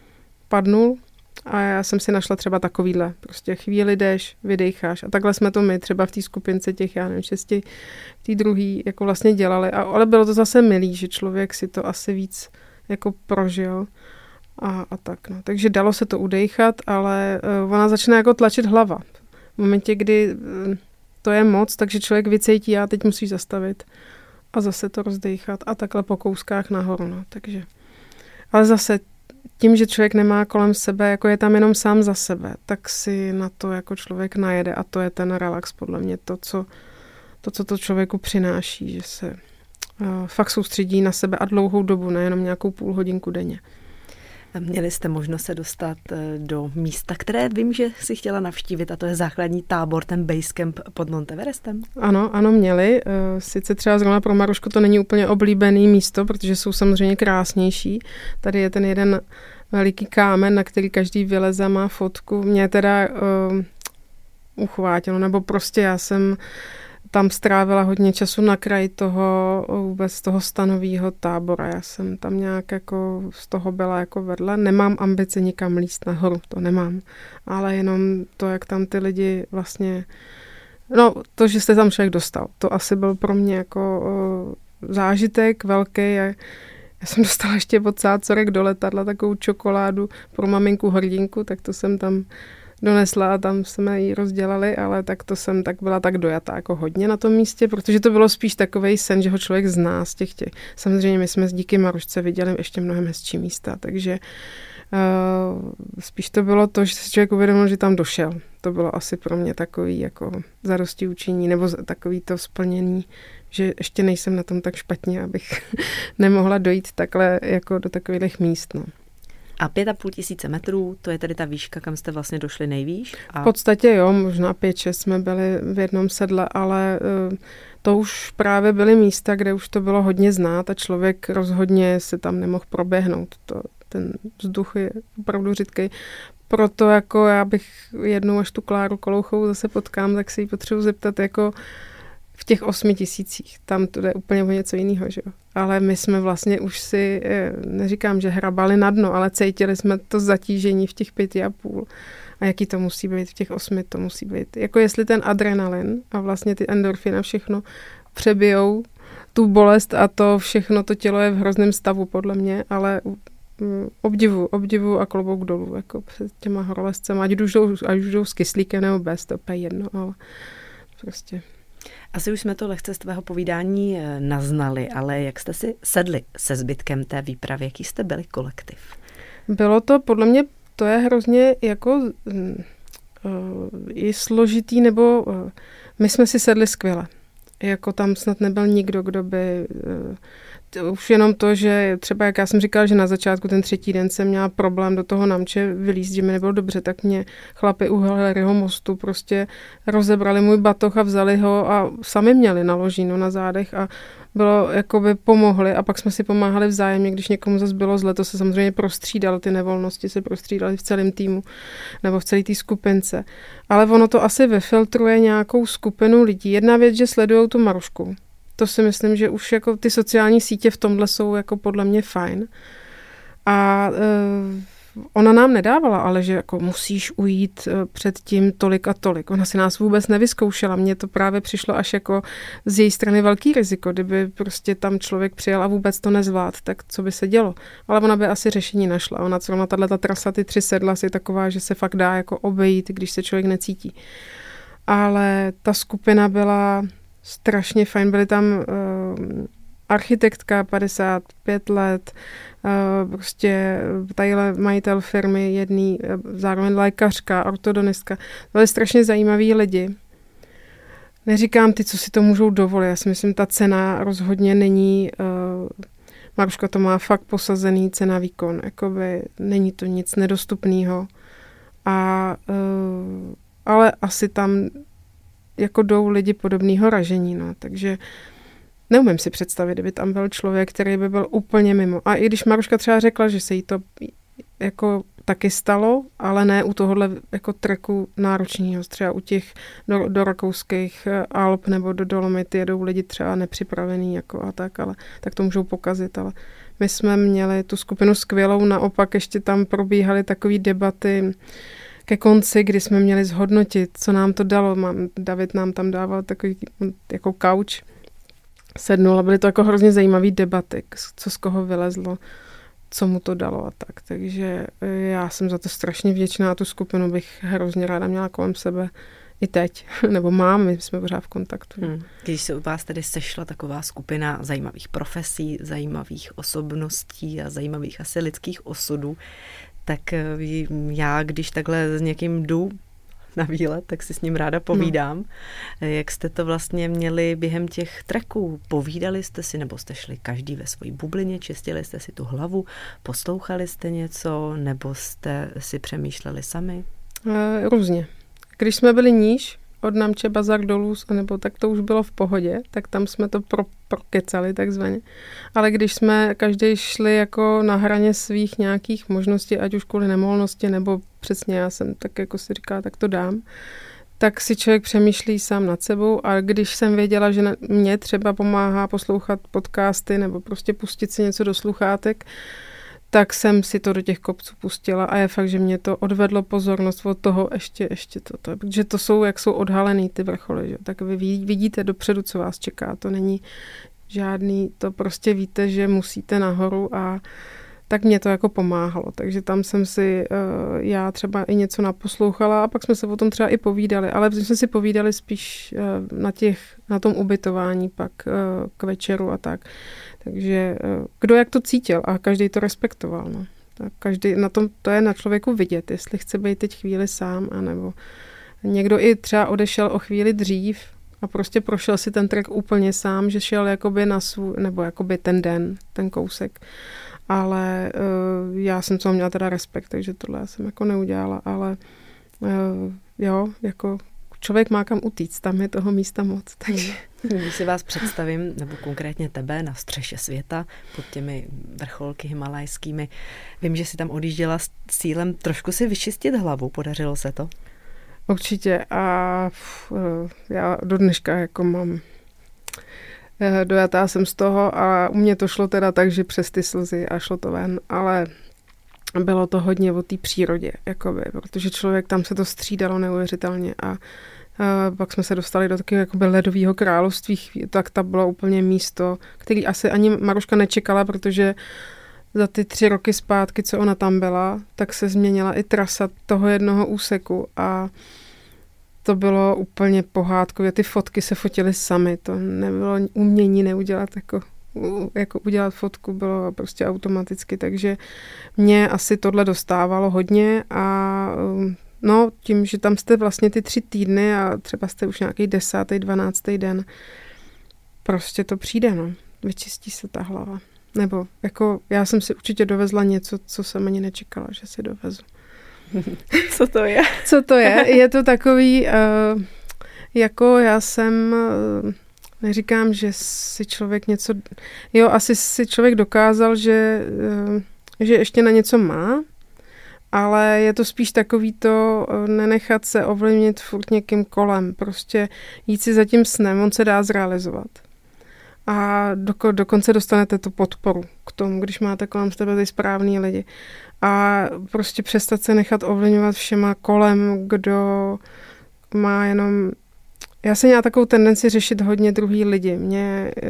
padnul a já jsem si našla třeba takovýhle. Prostě chvíli jdeš, vydejcháš. A takhle jsme to my třeba v té skupince těch, já nevím, šesti, v té druhý jako vlastně dělali. A, ale bylo to zase milý, že člověk si to asi víc jako prožil a, a tak. No. Takže dalo se to udejchat, ale uh, ona začne jako tlačit hlava. V momentě, kdy uh, to je moc, takže člověk vycítí, a teď musíš zastavit a zase to rozdejchat a takhle po kouskách nahoru. No. Takže. Ale zase tím, že člověk nemá kolem sebe, jako je tam jenom sám za sebe, tak si na to jako člověk najede a to je ten relax podle mě, to, co to, co to člověku přináší, že se uh, fakt soustředí na sebe a dlouhou dobu, nejenom nějakou půl hodinku denně. Měli jste možnost se dostat do místa, které vím, že si chtěla navštívit, a to je základní tábor, ten basecamp pod Monteverestem? Ano, ano, měli. Sice třeba zrovna pro Marušku to není úplně oblíbený místo, protože jsou samozřejmě krásnější. Tady je ten jeden veliký kámen, na který každý vyleze a má fotku. Mě teda uh, uchvátilo, nebo prostě já jsem tam strávila hodně času na kraji toho vůbec toho stanového tábora. Já jsem tam nějak jako z toho byla jako vedle. Nemám ambice nikam líst nahoru, to nemám. Ale jenom to, jak tam ty lidi vlastně... No, to, že jste tam člověk dostal, to asi byl pro mě jako uh, zážitek velký. Já jsem dostala ještě od Sácorek do letadla takovou čokoládu pro maminku hrdinku, tak to jsem tam donesla a tam jsme ji rozdělali, ale tak to jsem tak byla tak dojatá jako hodně na tom místě, protože to bylo spíš takovej sen, že ho člověk zná z těch těch. Samozřejmě my jsme s díky Marušce viděli ještě mnohem hezčí místa, takže uh, spíš to bylo to, že se člověk uvědomil, že tam došel. To bylo asi pro mě takový jako zadosti učiní, nebo takový to splnění, že ještě nejsem na tom tak špatně, abych nemohla dojít takhle jako do takových míst. No. A pět a půl tisíce metrů, to je tedy ta výška, kam jste vlastně došli nejvýš? A... V podstatě jo, možná pět, šest jsme byli v jednom sedle, ale to už právě byly místa, kde už to bylo hodně znát a člověk rozhodně se tam nemohl proběhnout. To, ten vzduch je opravdu řidkej. Proto jako já bych jednou, až tu Kláru Kolouchovou zase potkám, tak si ji potřebuji zeptat jako v těch osmi tisících. Tam to jde úplně o něco jiného, že jo. Ale my jsme vlastně už si, neříkám, že hrabali na dno, ale cítili jsme to zatížení v těch pěti a půl. A jaký to musí být v těch osmi, to musí být. Jako jestli ten adrenalin a vlastně ty endorfiny a všechno přebijou tu bolest a to všechno, to tělo je v hrozném stavu podle mě, ale obdivu, obdivu a klobouk dolů, jako před těma horolezcema, ať už jdou, ať už jdou s kyslíkem nebo bez, to je jedno, ale prostě... Asi už jsme to lehce z tvého povídání naznali, ale jak jste si sedli se zbytkem té výpravy, jaký jste byli kolektiv? Bylo to, podle mě, to je hrozně jako uh, i složitý, nebo uh, my jsme si sedli skvěle. Jako tam snad nebyl nikdo, kdo by... Uh, už jenom to, že třeba, jak já jsem říkala, že na začátku ten třetí den jsem měla problém do toho Namče vylízt, že mi nebylo dobře, tak mě chlapi u Helleryho mostu prostě rozebrali můj batoh a vzali ho a sami měli naložíno na zádech a bylo, jakoby pomohli a pak jsme si pomáhali vzájemně, když někomu zase bylo zle, to se samozřejmě prostřídalo, ty nevolnosti se prostřídaly v celém týmu nebo v celé té skupince. Ale ono to asi vyfiltruje nějakou skupinu lidí. Jedna věc, že sledujou tu Marušku. To si myslím, že už jako ty sociální sítě v tomhle jsou jako podle mě fajn. A e, ona nám nedávala, ale že jako musíš ujít před tím tolik a tolik. Ona si nás vůbec nevyzkoušela. Mně to právě přišlo až jako z její strany velký riziko, kdyby prostě tam člověk přijel a vůbec to nezvlád, tak co by se dělo. Ale ona by asi řešení našla. Ona celá tato trasa, ty tři sedla, je taková, že se fakt dá jako obejít, když se člověk necítí. Ale ta skupina byla strašně fajn. Byly tam uh, architektka, padesát pět let, uh, prostě tadyhle majitel firmy jedný, uh, zároveň lékařka, ortodonistka. Byly strašně zajímaví lidi. Neříkám ty, co si to můžou dovolit. Já si myslím, ta cena rozhodně není... Uh, Maruška to má fakt posazený cena výkon. Jakoby není to nic nedostupného. A, uh, ale asi tam jako jdou lidi podobného ražení, no, takže neumím si představit, kdyby tam byl člověk, který by byl úplně mimo. A i když Maruška třeba řekla, že se jí to jako taky stalo, ale ne u tohohle jako treku náročného, třeba u těch do, do rakouských Alp nebo do Dolomity jedou lidi třeba nepřipravený jako a tak, ale tak to můžou pokazit, ale my jsme měli tu skupinu skvělou, naopak ještě tam probíhaly takové debaty ke konci, kdy jsme měli zhodnotit, co nám to dalo. Mám, David nám tam dával takový jako kauč, sednul a byly to jako hrozně zajímavý debaty, co z koho vylezlo, co mu to dalo a tak. Takže já jsem za to strašně vděčná a tu skupinu bych hrozně ráda měla kolem sebe i teď, nebo mám, my jsme pořád v kontaktu. Hmm. Když se u vás tedy sešla taková skupina zajímavých profesí, zajímavých osobností a zajímavých asi lidských osudů, tak já, když takhle s někým jdu na výlet, tak si s ním ráda povídám. No. Jak jste to vlastně měli během těch treků? Povídali jste si, nebo jste šli každý ve své bublině, čistili jste si tu hlavu, poslouchali jste něco, nebo jste si přemýšleli sami? E, různě. Když jsme byli níž, od Namče Bazar dolů, nebo tak to už bylo v pohodě, tak tam jsme to pro, prokecali takzvaně. Ale když jsme každý šli jako na hraně svých nějakých možností, ať už kvůli nemohnosti, nebo přesně já jsem tak jako si říká, tak to dám, tak si člověk přemýšlí sám nad sebou a když jsem věděla, že mě třeba pomáhá poslouchat podcasty nebo prostě pustit si něco do sluchátek, tak jsem si to do těch kopců pustila a je fakt, že mě to odvedlo pozornost od toho ještě, ještě toto, protože to jsou, jak jsou odhalený ty vrcholy, že? Tak vy vidíte dopředu, co vás čeká, to není žádný, to prostě víte, že musíte nahoru a tak mě to jako pomáhalo. Takže tam jsem si uh, já třeba i něco naposlouchala a pak jsme se o tom třeba i povídali, ale jsme si povídali spíš uh, na těch, na tom ubytování pak uh, k večeru a tak. Takže uh, kdo jak to cítil a každý to respektoval. No. Tak každý, na tom, to je na člověku vidět, jestli chce být teď chvíli sám, anebo někdo i třeba odešel o chvíli dřív a prostě prošel si ten trek úplně sám, že šel jakoby na svůj, nebo jakoby ten den, ten kousek. Ale uh, já jsem toho měla teda respekt, takže tohle já jsem jako neudělala, ale uh, jo, jako člověk má kam utíct, tam je toho místa moc. Takže. Když si vás představím, nebo konkrétně tebe na střeše světa, pod těmi vrcholky himalajskými, vím, že si tam odjížděla s cílem trošku si vyčistit hlavu, podařilo se to? Určitě a uh, já do dneška jako mám dojatá jsem z toho a u mě to šlo teda tak, že přes ty slzy a šlo to ven, ale bylo to hodně o té přírodě, jakoby, protože člověk tam se to střídalo neuvěřitelně a, a pak jsme se dostali do takového jakoby ledového království, tak to bylo úplně místo, který asi ani Maruška nečekala, protože za ty tři roky zpátky, co ona tam byla, tak se změnila i trasa toho jednoho úseku a to bylo úplně pohádkově. Ty fotky se fotily samy. To nebylo umění neudělat jako, jako udělat fotku, bylo prostě automaticky. Takže mě asi tohle dostávalo hodně a no, tím, že tam jste vlastně ty tři týdny a třeba jste už nějaký desátý, dvanáctý den, prostě to přijde, no. Vyčistí se ta hlava. Nebo jako já jsem si určitě dovezla něco, co jsem ani nečekala, že si dovezu. Co to je? Co to je? Je to takový, uh, jako já jsem, uh, neříkám, že si člověk něco, jo, asi si člověk dokázal, že, uh, že ještě na něco má, ale je to spíš takový to uh, nenechat se ovlivnit furt někým kolem, prostě jít si za tím snem, on se dá zrealizovat. A doko, dokonce dostanete tu podporu k tomu, když máte kolem sebe ty správný lidi. A prostě přestat se nechat ovlivňovat všema kolem, kdo má jenom... Já jsem měla takovou tendenci řešit hodně druhý lidi. Mě e,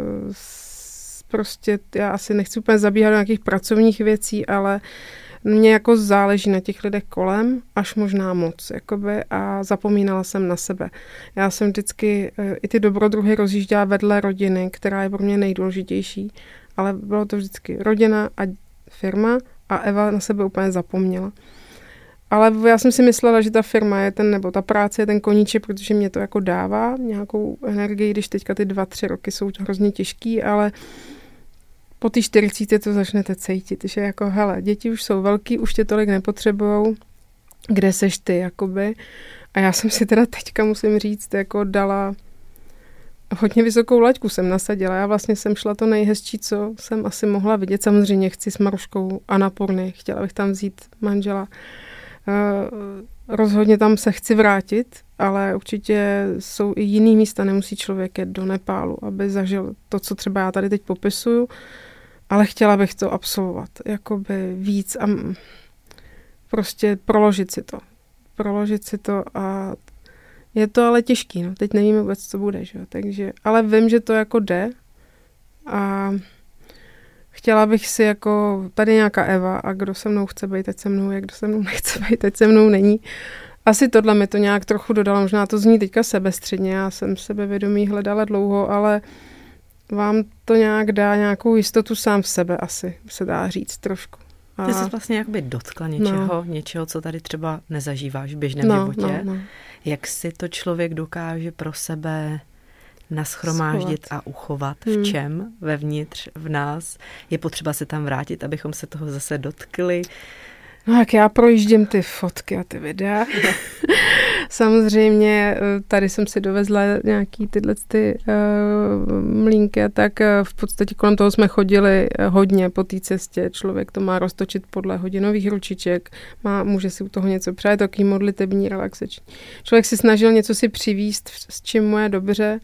prostě, já asi nechci úplně zabíhat do nějakých pracovních věcí, ale mně jako záleží na těch lidech kolem, až možná moc, jakoby, a zapomínala jsem na sebe. Já jsem vždycky e, i ty dobrodruhy rozjížděla vedle rodiny, která je pro mě nejdůležitější, ale bylo to vždycky rodina a firma, a Eva na sebe úplně zapomněla. Ale já jsem si myslela, že ta firma je ten, nebo ta práce je ten koníček, protože mě to jako dává nějakou energii, když teďka ty dva, tři roky jsou hrozně těžký, ale po té čtyřicítce to začnete cítit, že jako hele, děti už jsou velký, už tě tolik nepotřebujou, kde seš ty, jakoby. A já jsem si teda teďka, musím říct, jako dala hodně vysokou laťku jsem nasadila. Já vlastně jsem šla to nejhezčí, co jsem asi mohla vidět. Samozřejmě chci s Maruškou Annapurny, chtěla bych tam vzít manžela. Rozhodně tam se chci vrátit, ale určitě jsou i jiný místa, nemusí člověk jet do Nepálu, aby zažil to, co třeba já tady teď popisuju, ale chtěla bych to absolvovat, jakoby víc a prostě proložit si to. Proložit si to a je to ale těžký, no. Teď nevíme vůbec, co bude, že jo, takže, ale vím, že to jako jde a chtěla bych si jako, tady nějaká Eva a kdo se mnou chce být, teď se mnou je, kdo se mnou nechce být, teď se mnou není. Asi tohle mi to nějak trochu dodalo, možná to zní teďka sebestředně, já jsem sebevědomí hledala dlouho, ale vám to nějak dá nějakou jistotu sám v sebe asi, se dá říct trošku. A... Ty jsi vlastně jakoby dotkla něčeho, no. něčeho, co tady třeba nezažíváš v běžném no, životě. No, no. Jak si to člověk dokáže pro sebe nashromáždit a uchovat, v hmm. čem, vevnitř, v nás. Je potřeba se tam vrátit, abychom se toho zase dotkli. No jak já projíždím ty fotky a ty videa. Samozřejmě tady jsem si dovezla nějaký tyhle ty uh, mlínky a tak uh, v podstatě kolem toho jsme chodili hodně po té cestě. Člověk to má roztočit podle hodinových ručiček, má, může si u toho něco přát, takový modlitební, relaxační. Člověk si snažil něco si přivízt, s čím mu je dobře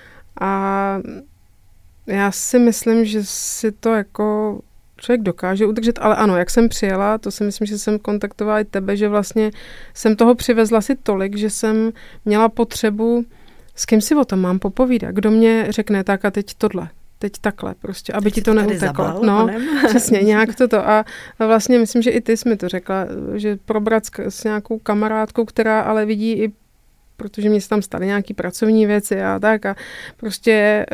a já si myslím, že si to jako člověk dokáže udržet, ale ano, jak jsem přijela, to si myslím, že jsem kontaktovala i tebe, že vlastně jsem toho přivezla si tolik, že jsem měla potřebu, s kým si o tom mám popovídat, kdo mě řekne, tak a teď tohle, teď takhle prostě, aby teď ti to neuteklo. No, přesně, nějak toto. A vlastně myslím, že i ty jsi mi to řekla, že probrat s, s nějakou kamarádkou, která ale vidí i, protože mě se tam staly nějaký pracovní věci a tak a prostě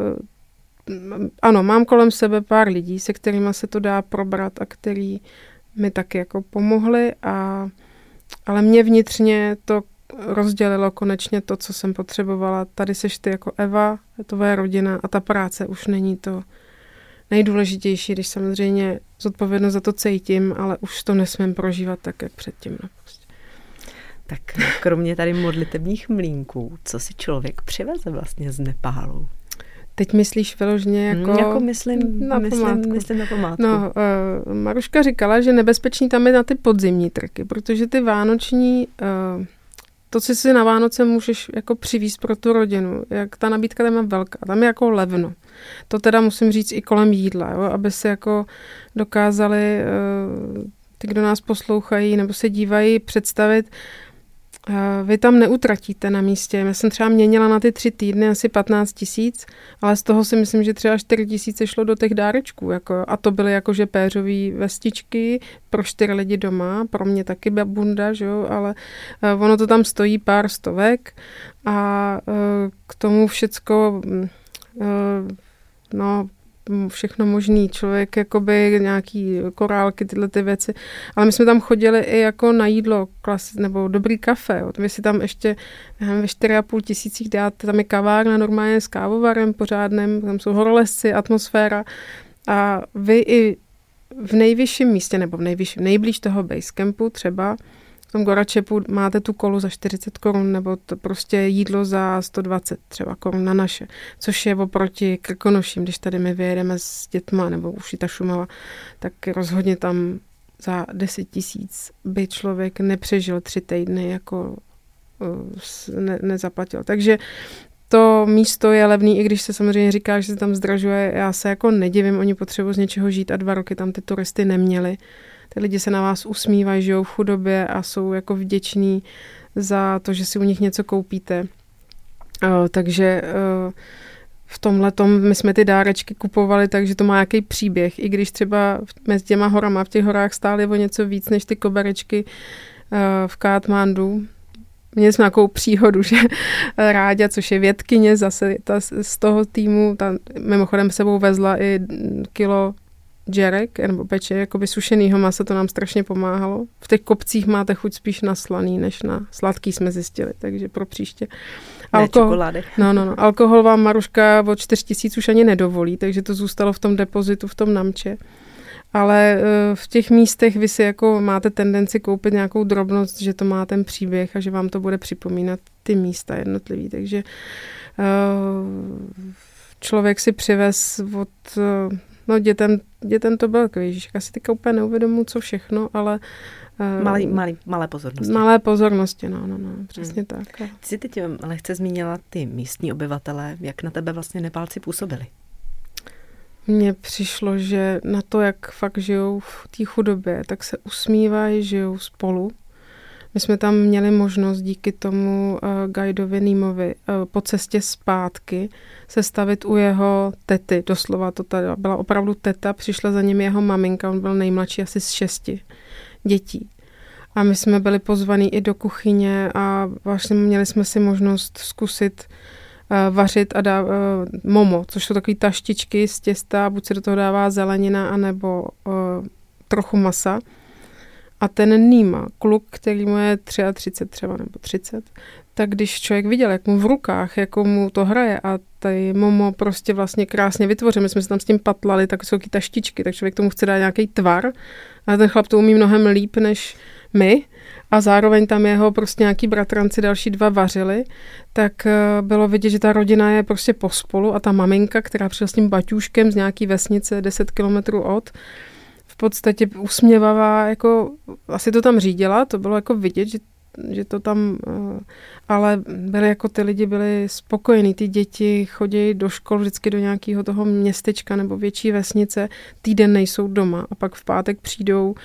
uh, ano, mám kolem sebe pár lidí, se kterými se to dá probrat a který mi taky jako pomohli, a, ale mě vnitřně to rozdělilo konečně to, co jsem potřebovala. Tady seš ty jako Eva, tvoje rodina a ta práce už není to nejdůležitější, když samozřejmě zodpovědnost za to cítím, ale už to nesmím prožívat tak, jak předtím. No, prostě. Tak kromě tady modlitebních mlýnků, co si člověk přiveze vlastně z Nepálu? Teď myslíš vyloženě jako... Hmm, jako myslím na myslím, památku. Myslím na památku. No, uh, Maruška říkala, že nebezpečný tam je na ty podzimní trky, protože ty vánoční... Uh, to, co si na Vánoce můžeš jako přivízt pro tu rodinu, jak ta nabídka tam je velká, tam je jako levno. To teda musím říct i kolem jídla, jo, aby se jako dokázali uh, ty, kdo nás poslouchají nebo se dívají, představit, uh, vy tam neutratíte na místě. Já jsem třeba měnila na ty tři týdny asi patnáct tisíc, ale z toho si myslím, že třeba čtyři tisíce šlo do těch dárečků. Jako, a to byly jakože péřový vestičky pro čtyři lidi doma, pro mě taky bunda, že jo, ale uh, ono to tam stojí pár stovek a uh, k tomu všecko uh, no všechno možný, člověk jakoby nějaký korálky, tyhle ty věci, ale my jsme tam chodili i jako na jídlo klas, nebo dobrý kafe, jo. Vy si tam ještě nevím, ve čtyři a půl tisících dáte, tam je kavárna normálně s kávovarem pořádným, tam jsou horolezci, atmosféra a vy i v nejvyšším místě, nebo v nejvyšším, nejblíž toho basecampu třeba, v tom Goračepu máte tu kolu za čtyřicet korun, nebo to prostě jídlo za sto dvacet třeba korun na naše, což je oproti Krkonoším, když tady my vyjedeme s dětma, nebo už i ta Šumava, tak rozhodně tam za deset tisíc by člověk nepřežil tři týdny, jako ne, nezaplatil. Takže to místo je levný, i když se samozřejmě říká, že se tam zdražuje. Já se jako nedivím, oni potřebují z něčeho žít a dva roky tam ty turisty neměli. Ty lidi se na vás usmívají, žijou v chudobě a jsou jako vděční za to, že si u nich něco koupíte. Uh, takže uh, v tomhletom my jsme ty dárečky kupovali, takže to má nějaký příběh. I když třeba mezi těma horama v těch horách stály o něco víc než ty koberečky uh, v Katmandu. Měli jsme nějakou příhodu, že Ráďa, což je vědkyně zase ta, z toho týmu, ta mimochodem sebou vezla i kilo džerek, nebo peče, jakoby sušenýho masa, to nám strašně pomáhalo. V těch kopcích máte chuť spíš na slaný, než na sladký, jsme zjistili, takže pro příště. Alkohol, no, no, no, alkohol vám Maruška od čtyři tisíce už ani nedovolí, takže to zůstalo v tom depozitu, v tom namče. Ale v těch místech vy si jako máte tendenci koupit nějakou drobnost, že to má ten příběh a že vám to bude připomínat ty místa jednotlivý. Takže člověk si přivez od... No dětem, dětem to byl takový, že asi teďka úplně neuvědomuji, co všechno, ale... Malý, malý, malé pozornosti. Malé pozornosti, no, no, no, přesně hmm. tak. Ty jsi teď lehce zmínila ty místní obyvatele, jak na tebe vlastně Nepálci působili? Mně přišlo, že na to, jak fakt žijou v té chudobě, tak se usmívají, žijou spolu. My jsme tam měli možnost díky tomu uh, guidovi Nýmovi uh, po cestě zpátky se stavit u jeho tety. Doslova to tady byla opravdu teta, přišla za ním jeho maminka, on byl nejmladší asi z šesti dětí. A my jsme byli pozvaní i do kuchyně a vlastně měli jsme si možnost zkusit uh, vařit a dát uh, momo, což jsou takové taštičky z těsta, buď se do toho dává zelenina, anebo uh, trochu masa. A ten Nýma, kluk, který mu je třicet tři třeba nebo třicet, tak když člověk viděl, jak mu v rukách, jak mu to hraje a tady momo prostě vlastně krásně vytvořil, my jsme se tam s tím patlali, tak jsou taky taštičky, tak člověk tomu chce dát nějaký tvar a ten chlap to umí mnohem líp než my a zároveň tam jeho prostě nějaký bratranci další dva vařili, tak bylo vidět, že ta rodina je prostě pospolu a ta maminka, která přišla s tím baťůškem z nějaký vesnice deset kilometrů od, v podstatě usměvavá, jako asi to tam řídila, to bylo jako vidět, že, že to tam, ale byly jako ty lidi byli spokojení, ty děti chodí do škol vždycky do nějakého toho městečka nebo větší vesnice, týden nejsou doma a pak v pátek přijdou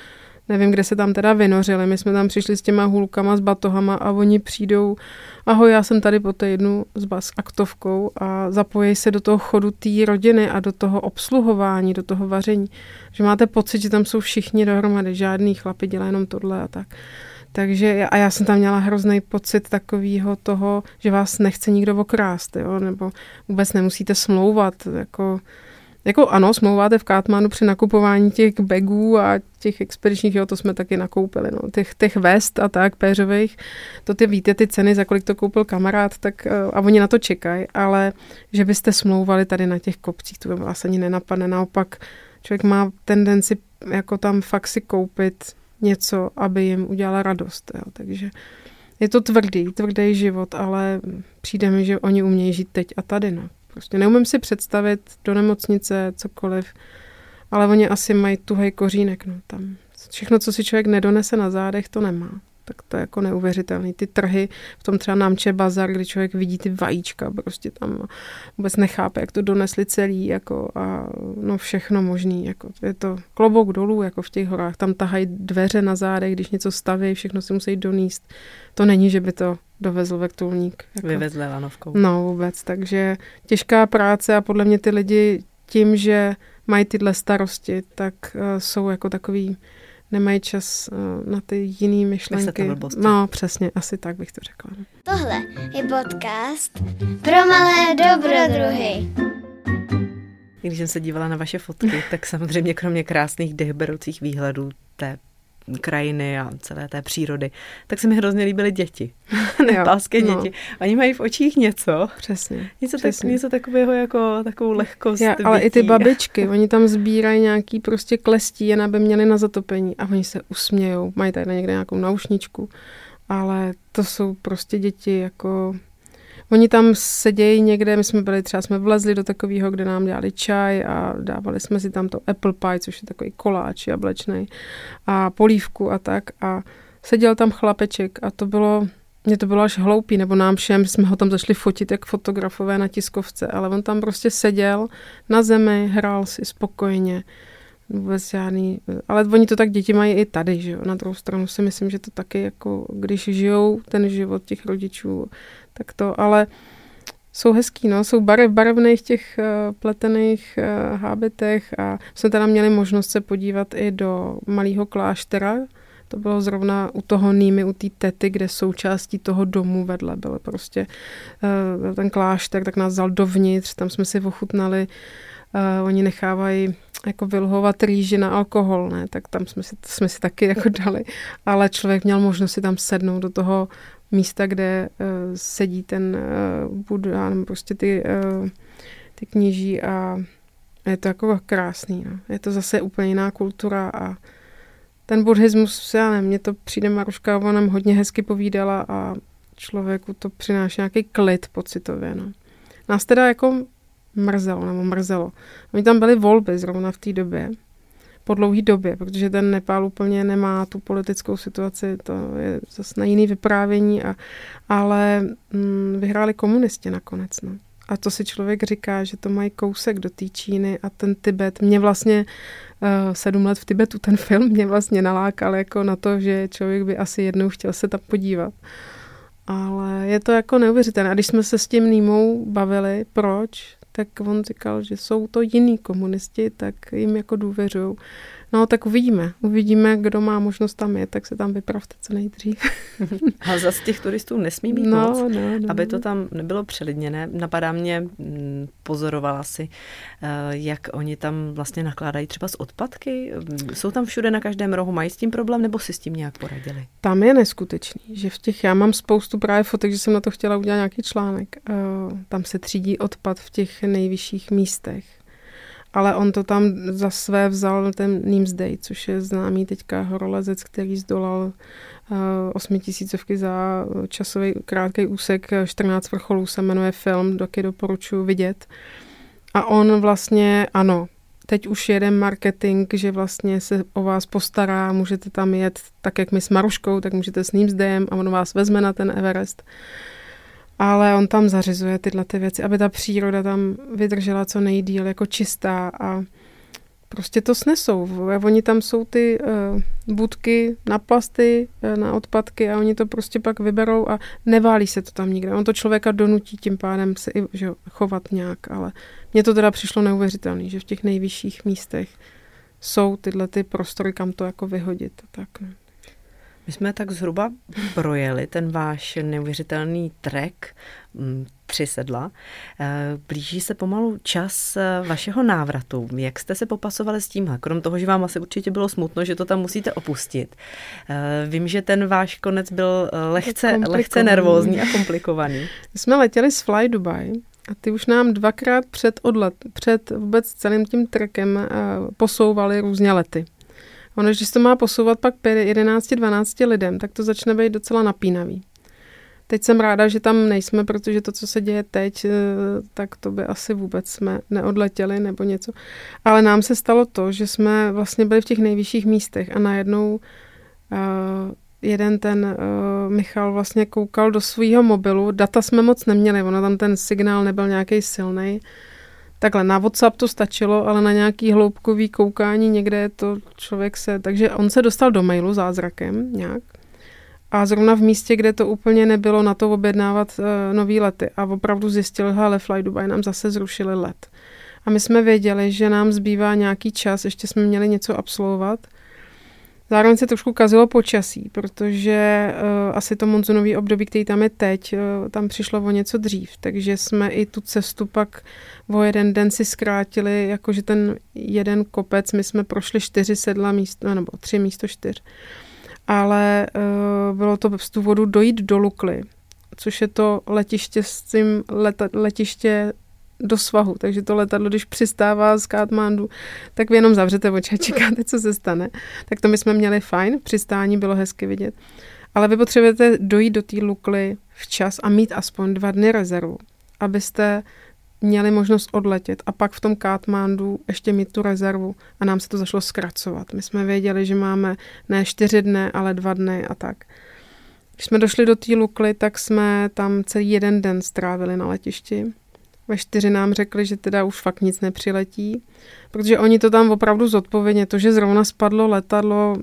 Nevím, kde se tam teda vynořili. My jsme tam přišli s těma hůlkama, s batohama a oni přijdou, ahoj, já jsem tady po týdnu s bas aktovkou a zapojí se do toho chodu té rodiny a do toho obsluhování, do toho vaření. Že máte pocit, že tam jsou všichni dohromady, žádný chlapi dělají jenom tohle a tak. Takže a já jsem tam měla hrozný pocit takového toho, že vás nechce nikdo okrást, jo? Nebo vůbec nemusíte smlouvat, jako Jako ano, smlouváte v Katmandu při nakupování těch bagů a těch expedičních, jo, to jsme taky nakoupili, no, těch, těch vest a tak, péřových, to ty víte, ty ceny, za kolik to koupil kamarád, tak a oni na to čekají, ale že byste smlouvali tady na těch kopcích, to by vás ani nenapadne, naopak člověk má tendenci jako tam fakt si koupit něco, aby jim udělala radost, jo, takže je to tvrdý, tvrdý život, ale přijde mi, že oni umějí žít teď a tady, no. Prostě neumím si představit do nemocnice, cokoliv, ale oni asi mají tuhej kořínek. No, tam. Všechno, co si člověk nedonese na zádech, to nemá. Tak to je jako neuvěřitelný. Ty trhy, v tom třeba Namche bazar, kdy člověk vidí ty vajíčka, prostě tam vůbec nechápe, jak to donesli celý, jako a no všechno možný. Jako, je to klobouk dolů, jako v těch horách. Tam tahají dveře na zádech, když něco staví, všechno si musí donést. To není, že by to dovezl vrtulník. Jako. Vyvezli lanovkou. No vůbec, takže těžká práce a podle mě ty lidi tím, že mají tyhle starosti, tak uh, jsou jako takový, nemají čas uh, na ty jiný myšlenky. No přesně, asi tak bych to řekla. Tohle je podcast pro malé dobrodruhy. Když jsem se dívala na vaše fotky, tak samozřejmě kromě krásných dechberoucích výhledů té krajiny a celé té přírody, tak se mi hrozně líbily děti. Nepálské no. děti. Oni mají v očích něco. Přesně. Něco, přesně. Tak, něco takového jako takovou lehkost. Já, ale i ty babičky, oni tam sbírají nějaký prostě klestí, jen aby měli na zatopení a oni se usmějou. Mají tady někde nějakou naušničku, ale to jsou prostě děti jako... Oni tam sedějí někde, my jsme byli, třeba jsme vlezli do takového, kde nám dělali čaj a dávali jsme si tam to apple pie, což je takový koláč jablečnej a polívku a tak a seděl tam chlapeček a to bylo, mně to bylo až hloupý, nebo nám všem, jsme ho tam zašli fotit jak fotografové na tiskovce, ale on tam prostě seděl na zemi, hrál si spokojeně, vůbec žádný, ale oni to tak děti mají i tady, že jo, na druhou stranu si myslím, že to taky jako, když žijou ten život těch rodičů, tak to, ale jsou hezký, no, jsou barev, barevných těch uh, pletených uh, hábitech a jsme teda měli možnost se podívat i do malého kláštera, to bylo zrovna u toho Nými, u té tety, kde součástí toho domu vedle byl prostě uh, ten klášter, tak nás vzal dovnitř, tam jsme si ochutnali, uh, oni nechávají jako vylhovat rýži na alkohol, ne, tak tam jsme si, jsme si taky jako dali, ale člověk měl možnost si tam sednout do toho místa, kde uh, sedí ten uh, Buddha, nebo prostě ty, uh, ty kněží a je to jako krásný. No. Je to zase úplně jiná kultura a ten buddhismus, já nevím, mně to přijde Maruška, ona nám hodně hezky povídala a člověku to přináší nějaký klid pocitově. No. Nás teda jako mrzelo, nebo mrzelo. Oni tam byly volby zrovna v té době, po dlouhé době, protože ten Nepál úplně nemá tu politickou situaci, to je zase na jiný vyprávění, a, ale mm, vyhráli komunisti nakonec. No. A to si člověk říká, že to mají kousek do té Číny a ten Tibet. Mě vlastně uh, sedm let v Tibetu, ten film mě vlastně nalákal jako na to, že člověk by asi jednou chtěl se tam podívat. Ale je to jako neuvěřitelné. A když jsme se s tím Nímou bavili, proč, tak on říkal, že jsou to jiní komunisti, tak jim jako důvěřují. No tak uvidíme. Uvidíme, kdo má možnost tam jet, tak se tam vypravte co nejdřív. A zase těch turistů nesmí být no, moc, no, no. aby to tam nebylo přelidněné. Napadá mě, pozorovala si, jak oni tam vlastně nakládají třeba s odpadky. Jsou tam všude na každém rohu, mají s tím problém, nebo si s tím nějak poradili? Tam je neskutečný, že v těch, já mám spoustu právě fotek, že jsem na to chtěla udělat nějaký článek. Tam se třídí odpad v těch nejvyšších místech. Ale on to tam za své vzal ten Nimsdale, což je známý teďka horolezec, který zdolal uh, osmitisícovky za časový krátký úsek, čtrnáct vrcholů se jmenuje film, taky doporučuji vidět. A on vlastně, ano, teď už jede marketing, že vlastně se o vás postará, můžete tam jet tak, jak my s Maruškou, tak můžete s Nimsdalem a on vás vezme na ten Everest. Ale on tam zařizuje tyhle ty věci, aby ta příroda tam vydržela co nejdýl, jako čistá a prostě to snesou. Oni tam jsou ty uh, budky na plasty, na odpadky a oni to prostě pak vyberou a neválí se to tam nikde. On to člověka donutí tím pádem se i že, chovat nějak, ale mně to teda přišlo neuvěřitelné, že v těch nejvyšších místech jsou tyhle ty prostory, kam to jako vyhodit. Tak. My jsme tak zhruba projeli ten váš neuvěřitelný trek Tři sedla. Blíží se pomalu čas vašeho návratu. Jak jste se popasovali s tímhle? Krom toho, že vám asi určitě bylo smutno, že to tam musíte opustit. Vím, že ten váš konec byl lehce, lehce nervózní a komplikovaný. My jsme letěli z Fly Dubai a ty už nám dvakrát před odlet, před vůbec celým tím trekem posouvali různě lety. Ono, když to má posouvat pak jedenáct dvanáct lidem, tak to začne být docela napínavý. Teď jsem ráda, že tam nejsme, protože to, co se děje teď, tak to by asi vůbec jsme neodletěli nebo něco. Ale nám se stalo to, že jsme vlastně byli v těch nejvyšších místech a najednou uh, jeden ten uh, Michal vlastně koukal do svého mobilu. Data jsme moc neměli, ono tam ten signál nebyl nějaký silnej. Takhle, na WhatsApp to stačilo, ale na nějaký hloubkový koukání někde to člověk se... Takže on se dostal do mailu zázrakem nějak a zrovna v místě, kde to úplně nebylo na to objednávat uh, nový lety a opravdu zjistil, hele, Fly Dubai nám zase zrušili let. A my jsme věděli, že nám zbývá nějaký čas, ještě jsme měli něco absolvovat. Zároveň se trošku kazilo počasí, protože uh, asi to monzunový období, který tam je teď, uh, tam přišlo o něco dřív, takže jsme i tu cestu pak o jeden den si zkrátili, jakože ten jeden kopec, my jsme prošli čtyři sedla místo, nebo tři místo čtyř. Ale uh, bylo to z důvodu dojít do Lukly, což je to letiště s tím leta, letiště do svahu, takže to letadlo, když přistává z Katmandu, tak vy jenom zavřete oči a čekáte, co se stane. Tak to my jsme měli fajn, přistání bylo hezky vidět. Ale vy potřebujete dojít do té Lukly včas a mít aspoň dva dny rezervu, abyste měli možnost odletět a pak v tom Katmandu ještě mít tu rezervu a nám se to zašlo zkracovat. My jsme věděli, že máme ne čtyři dny, ale dva dny a tak. Když jsme došli do té Lukly, tak jsme tam celý jeden den strávili na letišti. Ve čtyři nám řekli, že teda už fakt nic nepřiletí, protože oni to tam opravdu zodpovědně, to, že zrovna spadlo letadlo,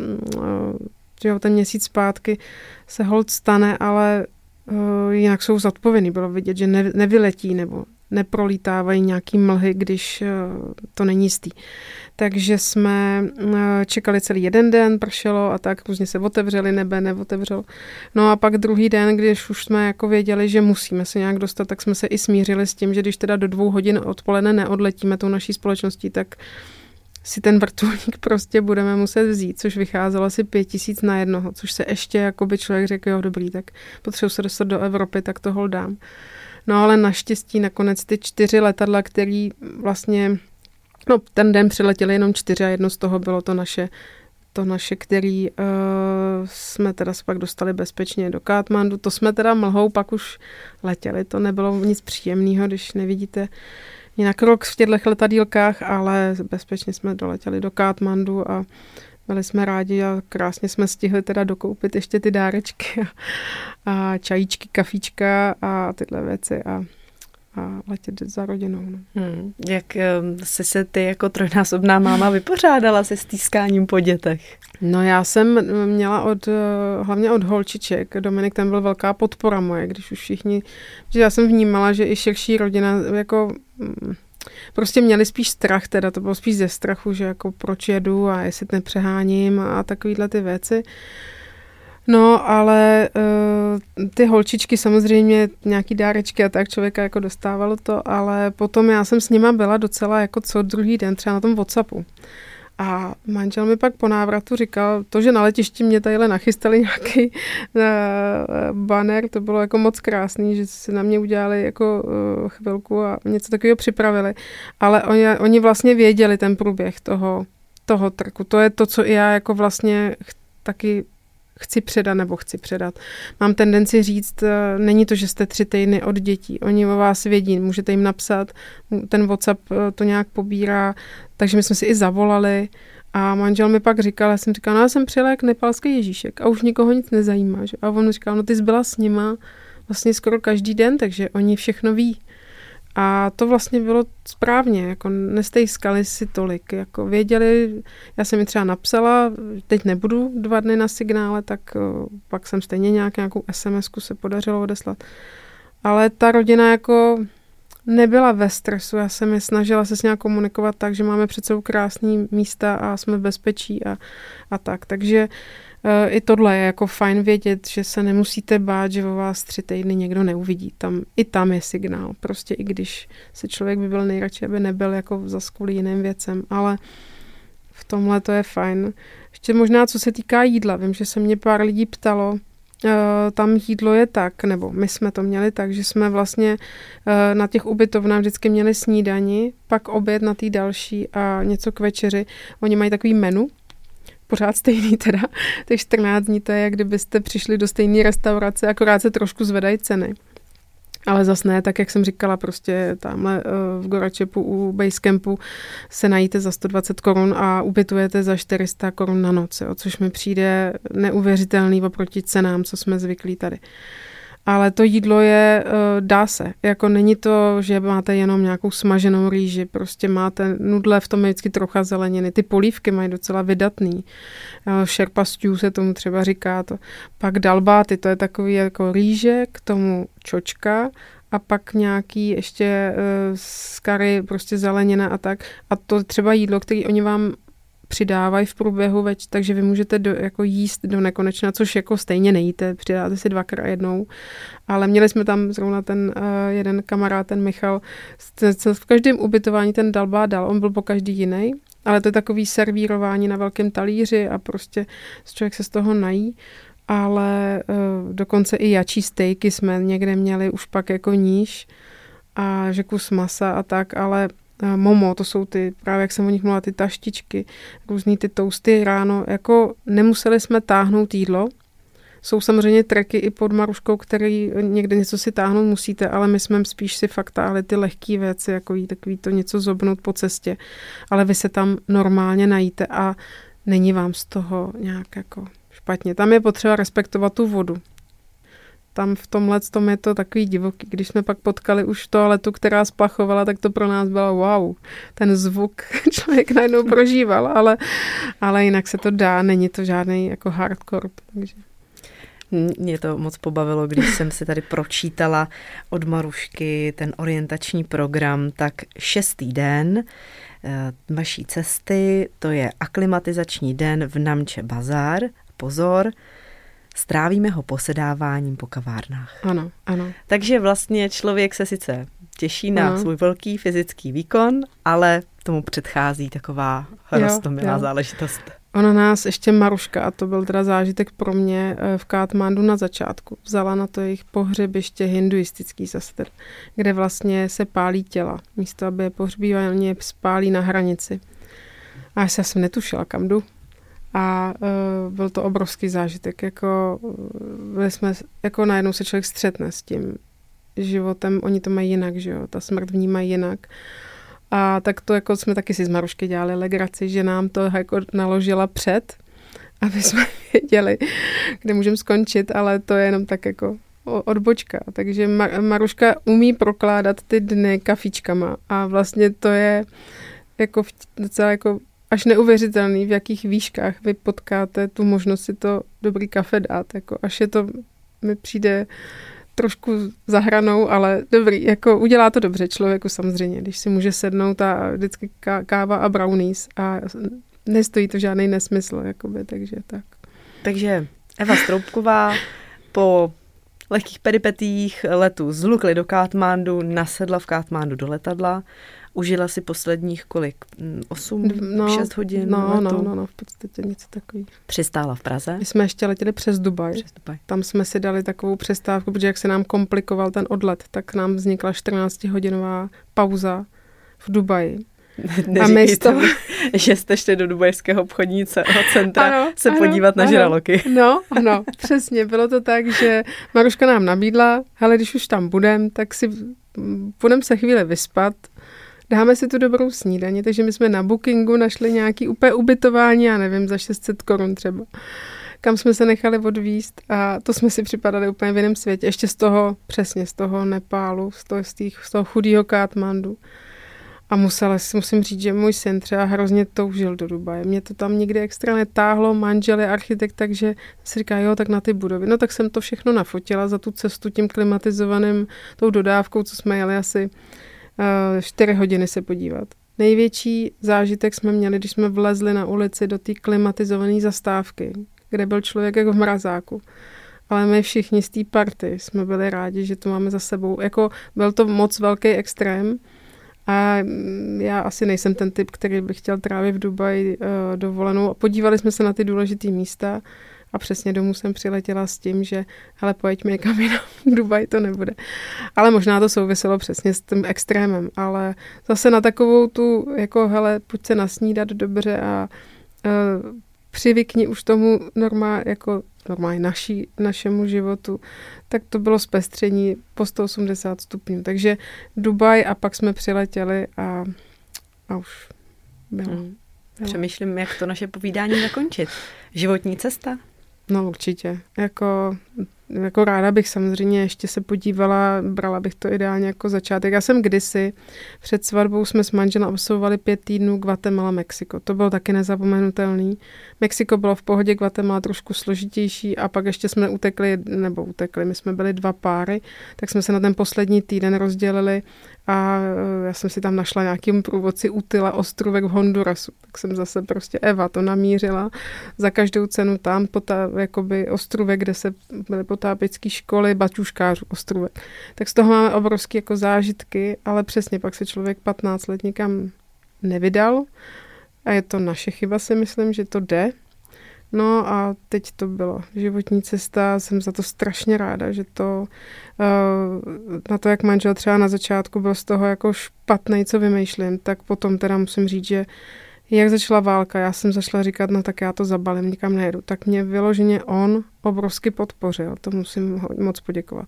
že ten měsíc zpátky se holt stane, ale jinak jsou zodpovědní. Bylo vidět, že nevyletí nebo neprolítávají nějaký mlhy, když to není jistý. Takže jsme čekali celý jeden den, pršelo a tak různě se otevřeli, nebe neotevřelo. No a pak druhý den, když už jsme jako věděli, že musíme se nějak dostat, tak jsme se i smířili s tím, že když teda do dvou hodin odpoledne neodletíme tou naší společností, tak si ten vrtulník prostě budeme muset vzít, což vycházelo asi pět tisíc na jednoho, což se ještě jako by člověk řekl, jo dobrý, tak potřebuji se dostat do Evropy, tak to holdám. No ale naštěstí nakonec ty čtyři letadla, který vlastně, no ten den přiletěli jenom čtyři a jedno z toho bylo to naše, to naše, který uh, jsme teda se pak dostali bezpečně do Katmandu. To jsme teda mlhou pak už letěli, to nebylo nic příjemného, když nevidíte jinak rok v těchto letadílkách, ale bezpečně jsme doletěli do Katmandu a byli jsme rádi a krásně jsme stihli teda dokoupit ještě ty dárečky a, a čajíčky, kafíčka a tyhle věci a, a letět za rodinou. No. Hmm. Jak jsi se ty jako trojnásobná máma vypořádala se stýskáním po dětech? No já jsem měla od, hlavně od holčiček, Dominik, tam byl velká podpora moje, když už všichni, že já jsem vnímala, že i širší rodina jako prostě měli spíš strach, teda to bylo spíš ze strachu, že jako proč jedu a jestli nepřeháním a takovýhle ty věci. No, ale uh, ty holčičky samozřejmě, nějaký dárečky a tak člověka jako dostávalo to, ale potom já jsem s nima byla docela jako co druhý den, třeba na tom WhatsAppu. A manžel mi pak po návratu říkal, to, že na letišti mě tadyhle nachystali nějaký uh, banner, to bylo jako moc krásný, že si na mě udělali jako uh, chvilku a něco takového připravili. Ale oni, oni vlastně věděli ten průběh toho, toho trku. To je to, co i já jako vlastně ch- taky chci předat nebo chci předat. Mám tendenci říct, není to, že jste tři týdny od dětí. Oni o vás vědí, můžete jim napsat, ten WhatsApp to nějak pobírá, takže my jsme si i zavolali a manžel mi pak říkal, já jsem říkala, no já jsem přijela jak nepálský Ježíšek a už nikoho nic nezajímá. Že? A on říkal, no ty jsi byla s nima vlastně skoro každý den, takže oni všechno ví. A to vlastně bylo správně, jako nestejskali si tolik, jako věděli, já jsem mi třeba napsala, teď nebudu dva dny na signále, tak uh, pak jsem stejně nějak, nějakou es em esku se podařilo odeslat. Ale ta rodina jako nebyla ve stresu, já jsem je snažila se s nějak komunikovat tak, že máme před sebou krásný místa a jsme v bezpečí a, a tak, takže i tohle je jako fajn vědět, že se nemusíte bát, že o vás tři týdny někdo neuvidí. Tam, i tam je signál. Prostě i když se člověk by byl nejradši, aby nebyl jako zas kvůli jiným věcem. Ale v tomhle to je fajn. Ještě možná, co se týká jídla. Vím, že se mě pár lidí ptalo, uh, tam jídlo je tak, nebo my jsme to měli tak, že jsme vlastně uh, na těch ubytovnách vždycky měli snídani, pak oběd na té další a něco k večeři. Oni mají takový menu, pořád stejný teda, těch čtrnáct dní to je, jak kdybyste přišli do stejné restaurace, akorát se trošku zvedají ceny. Ale zas ne, tak jak jsem říkala, prostě tamhle v Goračepu u Basecampu se najíte za sto dvacet korun a ubytujete za čtyři sta korun na noc, jo, což mi přijde neuvěřitelný oproti cenám, co jsme zvyklí tady. Ale to jídlo je, dá se, jako není to, že máte jenom nějakou smaženou rýži, prostě máte nudle, v tom je vždycky trocha zeleniny, ty polívky mají docela vydatný, šerpa stew se tomu třeba říká, to. Pak dalbáty, to je takový jako rýže, k tomu čočka a pak nějaký ještě z kary, prostě zelenina a tak a to třeba jídlo, který oni vám přidávají v průběhu več, takže vy můžete do, jako jíst do nekonečna, což jako stejně nejíte, přidáte si dvakrát jednou, ale měli jsme tam zrovna ten uh, jeden kamarád, ten Michal, v každém ubytování ten dalbá dal, on byl po každý jiný, ale to je takový servírování na velkém talíři a prostě člověk se z toho nají, ale uh, dokonce i jačí stejky jsme někde měli už pak jako níž a že kus masa a tak, ale momo, to jsou ty, právě jak jsem o nich mluvila, ty taštičky, různý ty toasty ráno, jako nemuseli jsme táhnout jídlo. Jsou samozřejmě treky i pod Maruškou, který někde něco si táhnout musíte, ale my jsme spíš si fakt táhli ty lehké věci, jako jí takový to něco zobnout po cestě. Ale vy se tam normálně najíte a není vám z toho nějak jako špatně. Tam je potřeba respektovat tu vodu. Tam v tomhle tom je to takový divoký. Když jsme pak potkali už toaletu, která splachovala, tak to pro nás bylo wow. Ten zvuk člověk najednou prožíval, ale, ale jinak se to dá, není to žádný jako hardcore. Takže. Mě to moc pobavilo, když jsem si tady pročítala od Marušky ten orientační program, tak šestý den vaší cesty, to je aklimatizační den v Namche Bazar. Pozor, strávíme ho posedáváním po kavárnách. Ano, ano. Takže vlastně člověk se sice těší na ano. svůj velký fyzický výkon, ale tomu předchází taková roztomilá záležitost. Ona nás ještě Maruška, a to byl teda zážitek pro mě v Katmandu na začátku, vzala na to jejich pohřebiště hinduistický sester, kde vlastně se pálí těla. Místo, aby je pohřbívali, je spálí na hranici. A já jsem netušila, kam jdu. A uh, byl to obrovský zážitek, jako, byli jsme, jako najednou se člověk střetne s tím životem, oni to mají jinak, že jo, ta smrt vnímají jinak. A tak to jako jsme taky si z Marušky dělali legraci, že nám to jako naložila před, aby jsme věděli, kde můžeme skončit, ale to je jenom tak jako odbočka. Takže Maruška umí prokládat ty dny kafičkama a vlastně to je jako docela jako až neuvěřitelný, v jakých výškách vy potkáte tu možnost si to dobrý kafe dát. Jako až je to, mi přijde trošku za hranou, ale dobrý, jako udělá to dobře člověku samozřejmě, když si může sednout a vždycky káva a brownies a nestojí to žádný nesmysl, jakoby, takže tak. Takže Eva Stroubková po lehkých peripetích letu zlukli do Katmandu, nasedla v Katmandu do letadla, užila si posledních kolik? osm, no, šest hodin no, letu? No, no, no, v podstatě něco takový. Přistála v Praze? My jsme ještě letěli přes Dubaj. Přes Dubaj. Tam jsme si dali takovou přestávku, protože jak se nám komplikoval ten odlet, tak nám vznikla čtrnáctihodinová pauza v Dubaji. Neříkejte mi, že jste šli do dubajského obchodního centra ano, se ano, podívat na ano. žraloky. No, ano, přesně. Bylo to tak, že Maruška nám nabídla, hele, když už tam budem, tak si půjdem se chvíli vyspat, dáme si tu dobrou snídaně, takže my jsme na Bookingu našli nějaký úplně ubytování, já nevím, za šest set korun třeba. kam jsme se nechali odvízt a to jsme si připadali úplně v jiném světě. Ještě z toho, přesně z toho Nepálu, z toho, z těch, z toho chudého Katmandu. A musela, musím říct, že můj syn třeba hrozně toužil do Dubaje. Mě to tam nikdy extra netáhlo, manžel je architekt, takže si říká, jo, tak na ty budovy. No tak jsem to všechno nafotila za tu cestu tím klimatizovaným, tou dodávkou, co jsme jeli asi uh, čtyři hodiny se podívat. Největší zážitek jsme měli, když jsme vlezli na ulici do té klimatizované zastávky, kde byl člověk jako v mrazáku. Ale my všichni z té party jsme byli rádi, že to máme za sebou. Jako byl to moc velký extrém a já asi nejsem ten typ, který by chtěl trávit v Dubaji uh, dovolenou. Podívali jsme se na ty důležité místa a přesně domů jsem přiletěla s tím, že hele, pojďme někam jinam, v Dubaji to nebude. Ale možná to souviselo přesně s tím extrémem, ale zase na takovou tu, jako hele, pojď se nasnídat dobře a uh, přivykni už tomu normálně, jako normálně naší, našemu životu, tak to bylo zpestření po sto osmdesát stupňů. Takže Dubaj a pak jsme přiletěli a, a už bylo. Hmm. Přemýšlím, jak to naše povídání zakončit. Životní cesta? No určitě. Jako, jako ráda bych samozřejmě ještě se podívala, brala bych to ideálně jako začátek. Já jsem kdysi před svatbou jsme s manželem absolvovali pět týdnů Guatemala, Mexiko. To bylo taky nezapomenutelný. Mexiko bylo v pohodě, Guatemala trošku složitější a pak ještě jsme utekli, nebo utekli, my jsme byli dva páry, tak jsme se na ten poslední týden rozdělili a já jsem si tam našla nějakým průvodci Utila ostrůvek v Hondurasu. Tak jsem zase prostě Eva to namířila za každou cenu tam, potá, jakoby ostrůvek, kde se byly potápěčské školy, baťuškářů ostrůvek. Tak z toho máme obrovské jako zážitky, ale přesně pak se člověk patnáct let nikam nevydal a je to naše chyba, si myslím, že to jde. No a teď to bylo životní cesta, jsem za to strašně ráda, že to na to, jak manžel třeba na začátku byl z toho jako špatnej, co vymýšlím, tak potom teda musím říct, že jak začala válka, já jsem začala říkat, no tak já to zabalím, nikam nejedu, tak mě vyloženě on obrovsky podpořil, to musím moc poděkovat.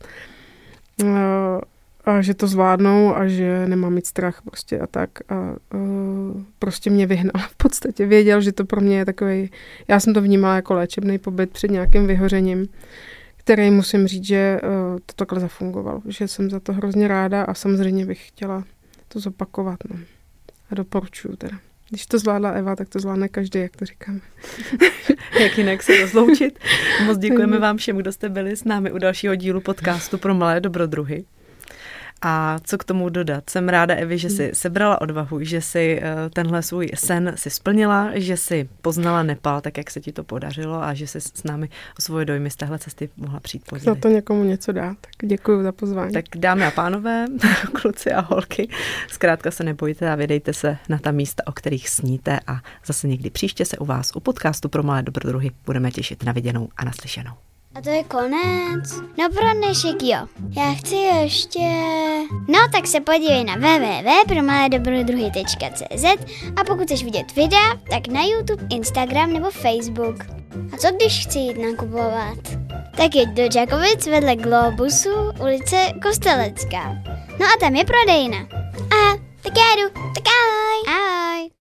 A že to zvládnou a že nemám mít strach prostě a tak. A, a prostě mě vyhnal v podstatě. Věděl, že to pro mě je takový, já jsem to vnímala jako léčebný pobyt před nějakým vyhořením, který musím říct, že to takhle zafungovalo. Že jsem za to hrozně ráda a samozřejmě bych chtěla to zopakovat. No. A doporučuju teda. Když to zvládla Eva, tak to zvládne každý, jak to říkáme. Jak jinak se rozloučit. Moc děkujeme vám všem, kdo jste byli s námi u dalšího dílu podcastu Pro malé dobrodruhy. A co k tomu dodat? Jsem ráda, Evi, že jsi sebrala odvahu, že jsi tenhle svůj sen si splnila, že jsi poznala Nepál tak, jak se ti to podařilo a že jsi s námi o svoje dojmy z téhle cesty mohla přijít podělit. Za to někomu něco dá, tak děkuji za pozvání. Tak dámy a pánové, kluci a holky, zkrátka se nebojte a vydejte se na ta místa, o kterých sníte a zase někdy příště se u vás u podcastu Pro malé dobrodruhy budeme těšit na viděnou a naslyšenou. A to je konec. No pro dnešek jo. Já chci ještě... No tak se podívej na w w w tečka pro malé dobrodruhy tečka c z a pokud chceš vidět videa, tak na YouTube, Instagram nebo Facebook. A co když chci jít nakupovat? Tak jeď do Čakovic vedle Globusu, ulice Kostelecká. No a tam je prodejna. Aha, tak já jdu. Tak ahoj. Ahoj.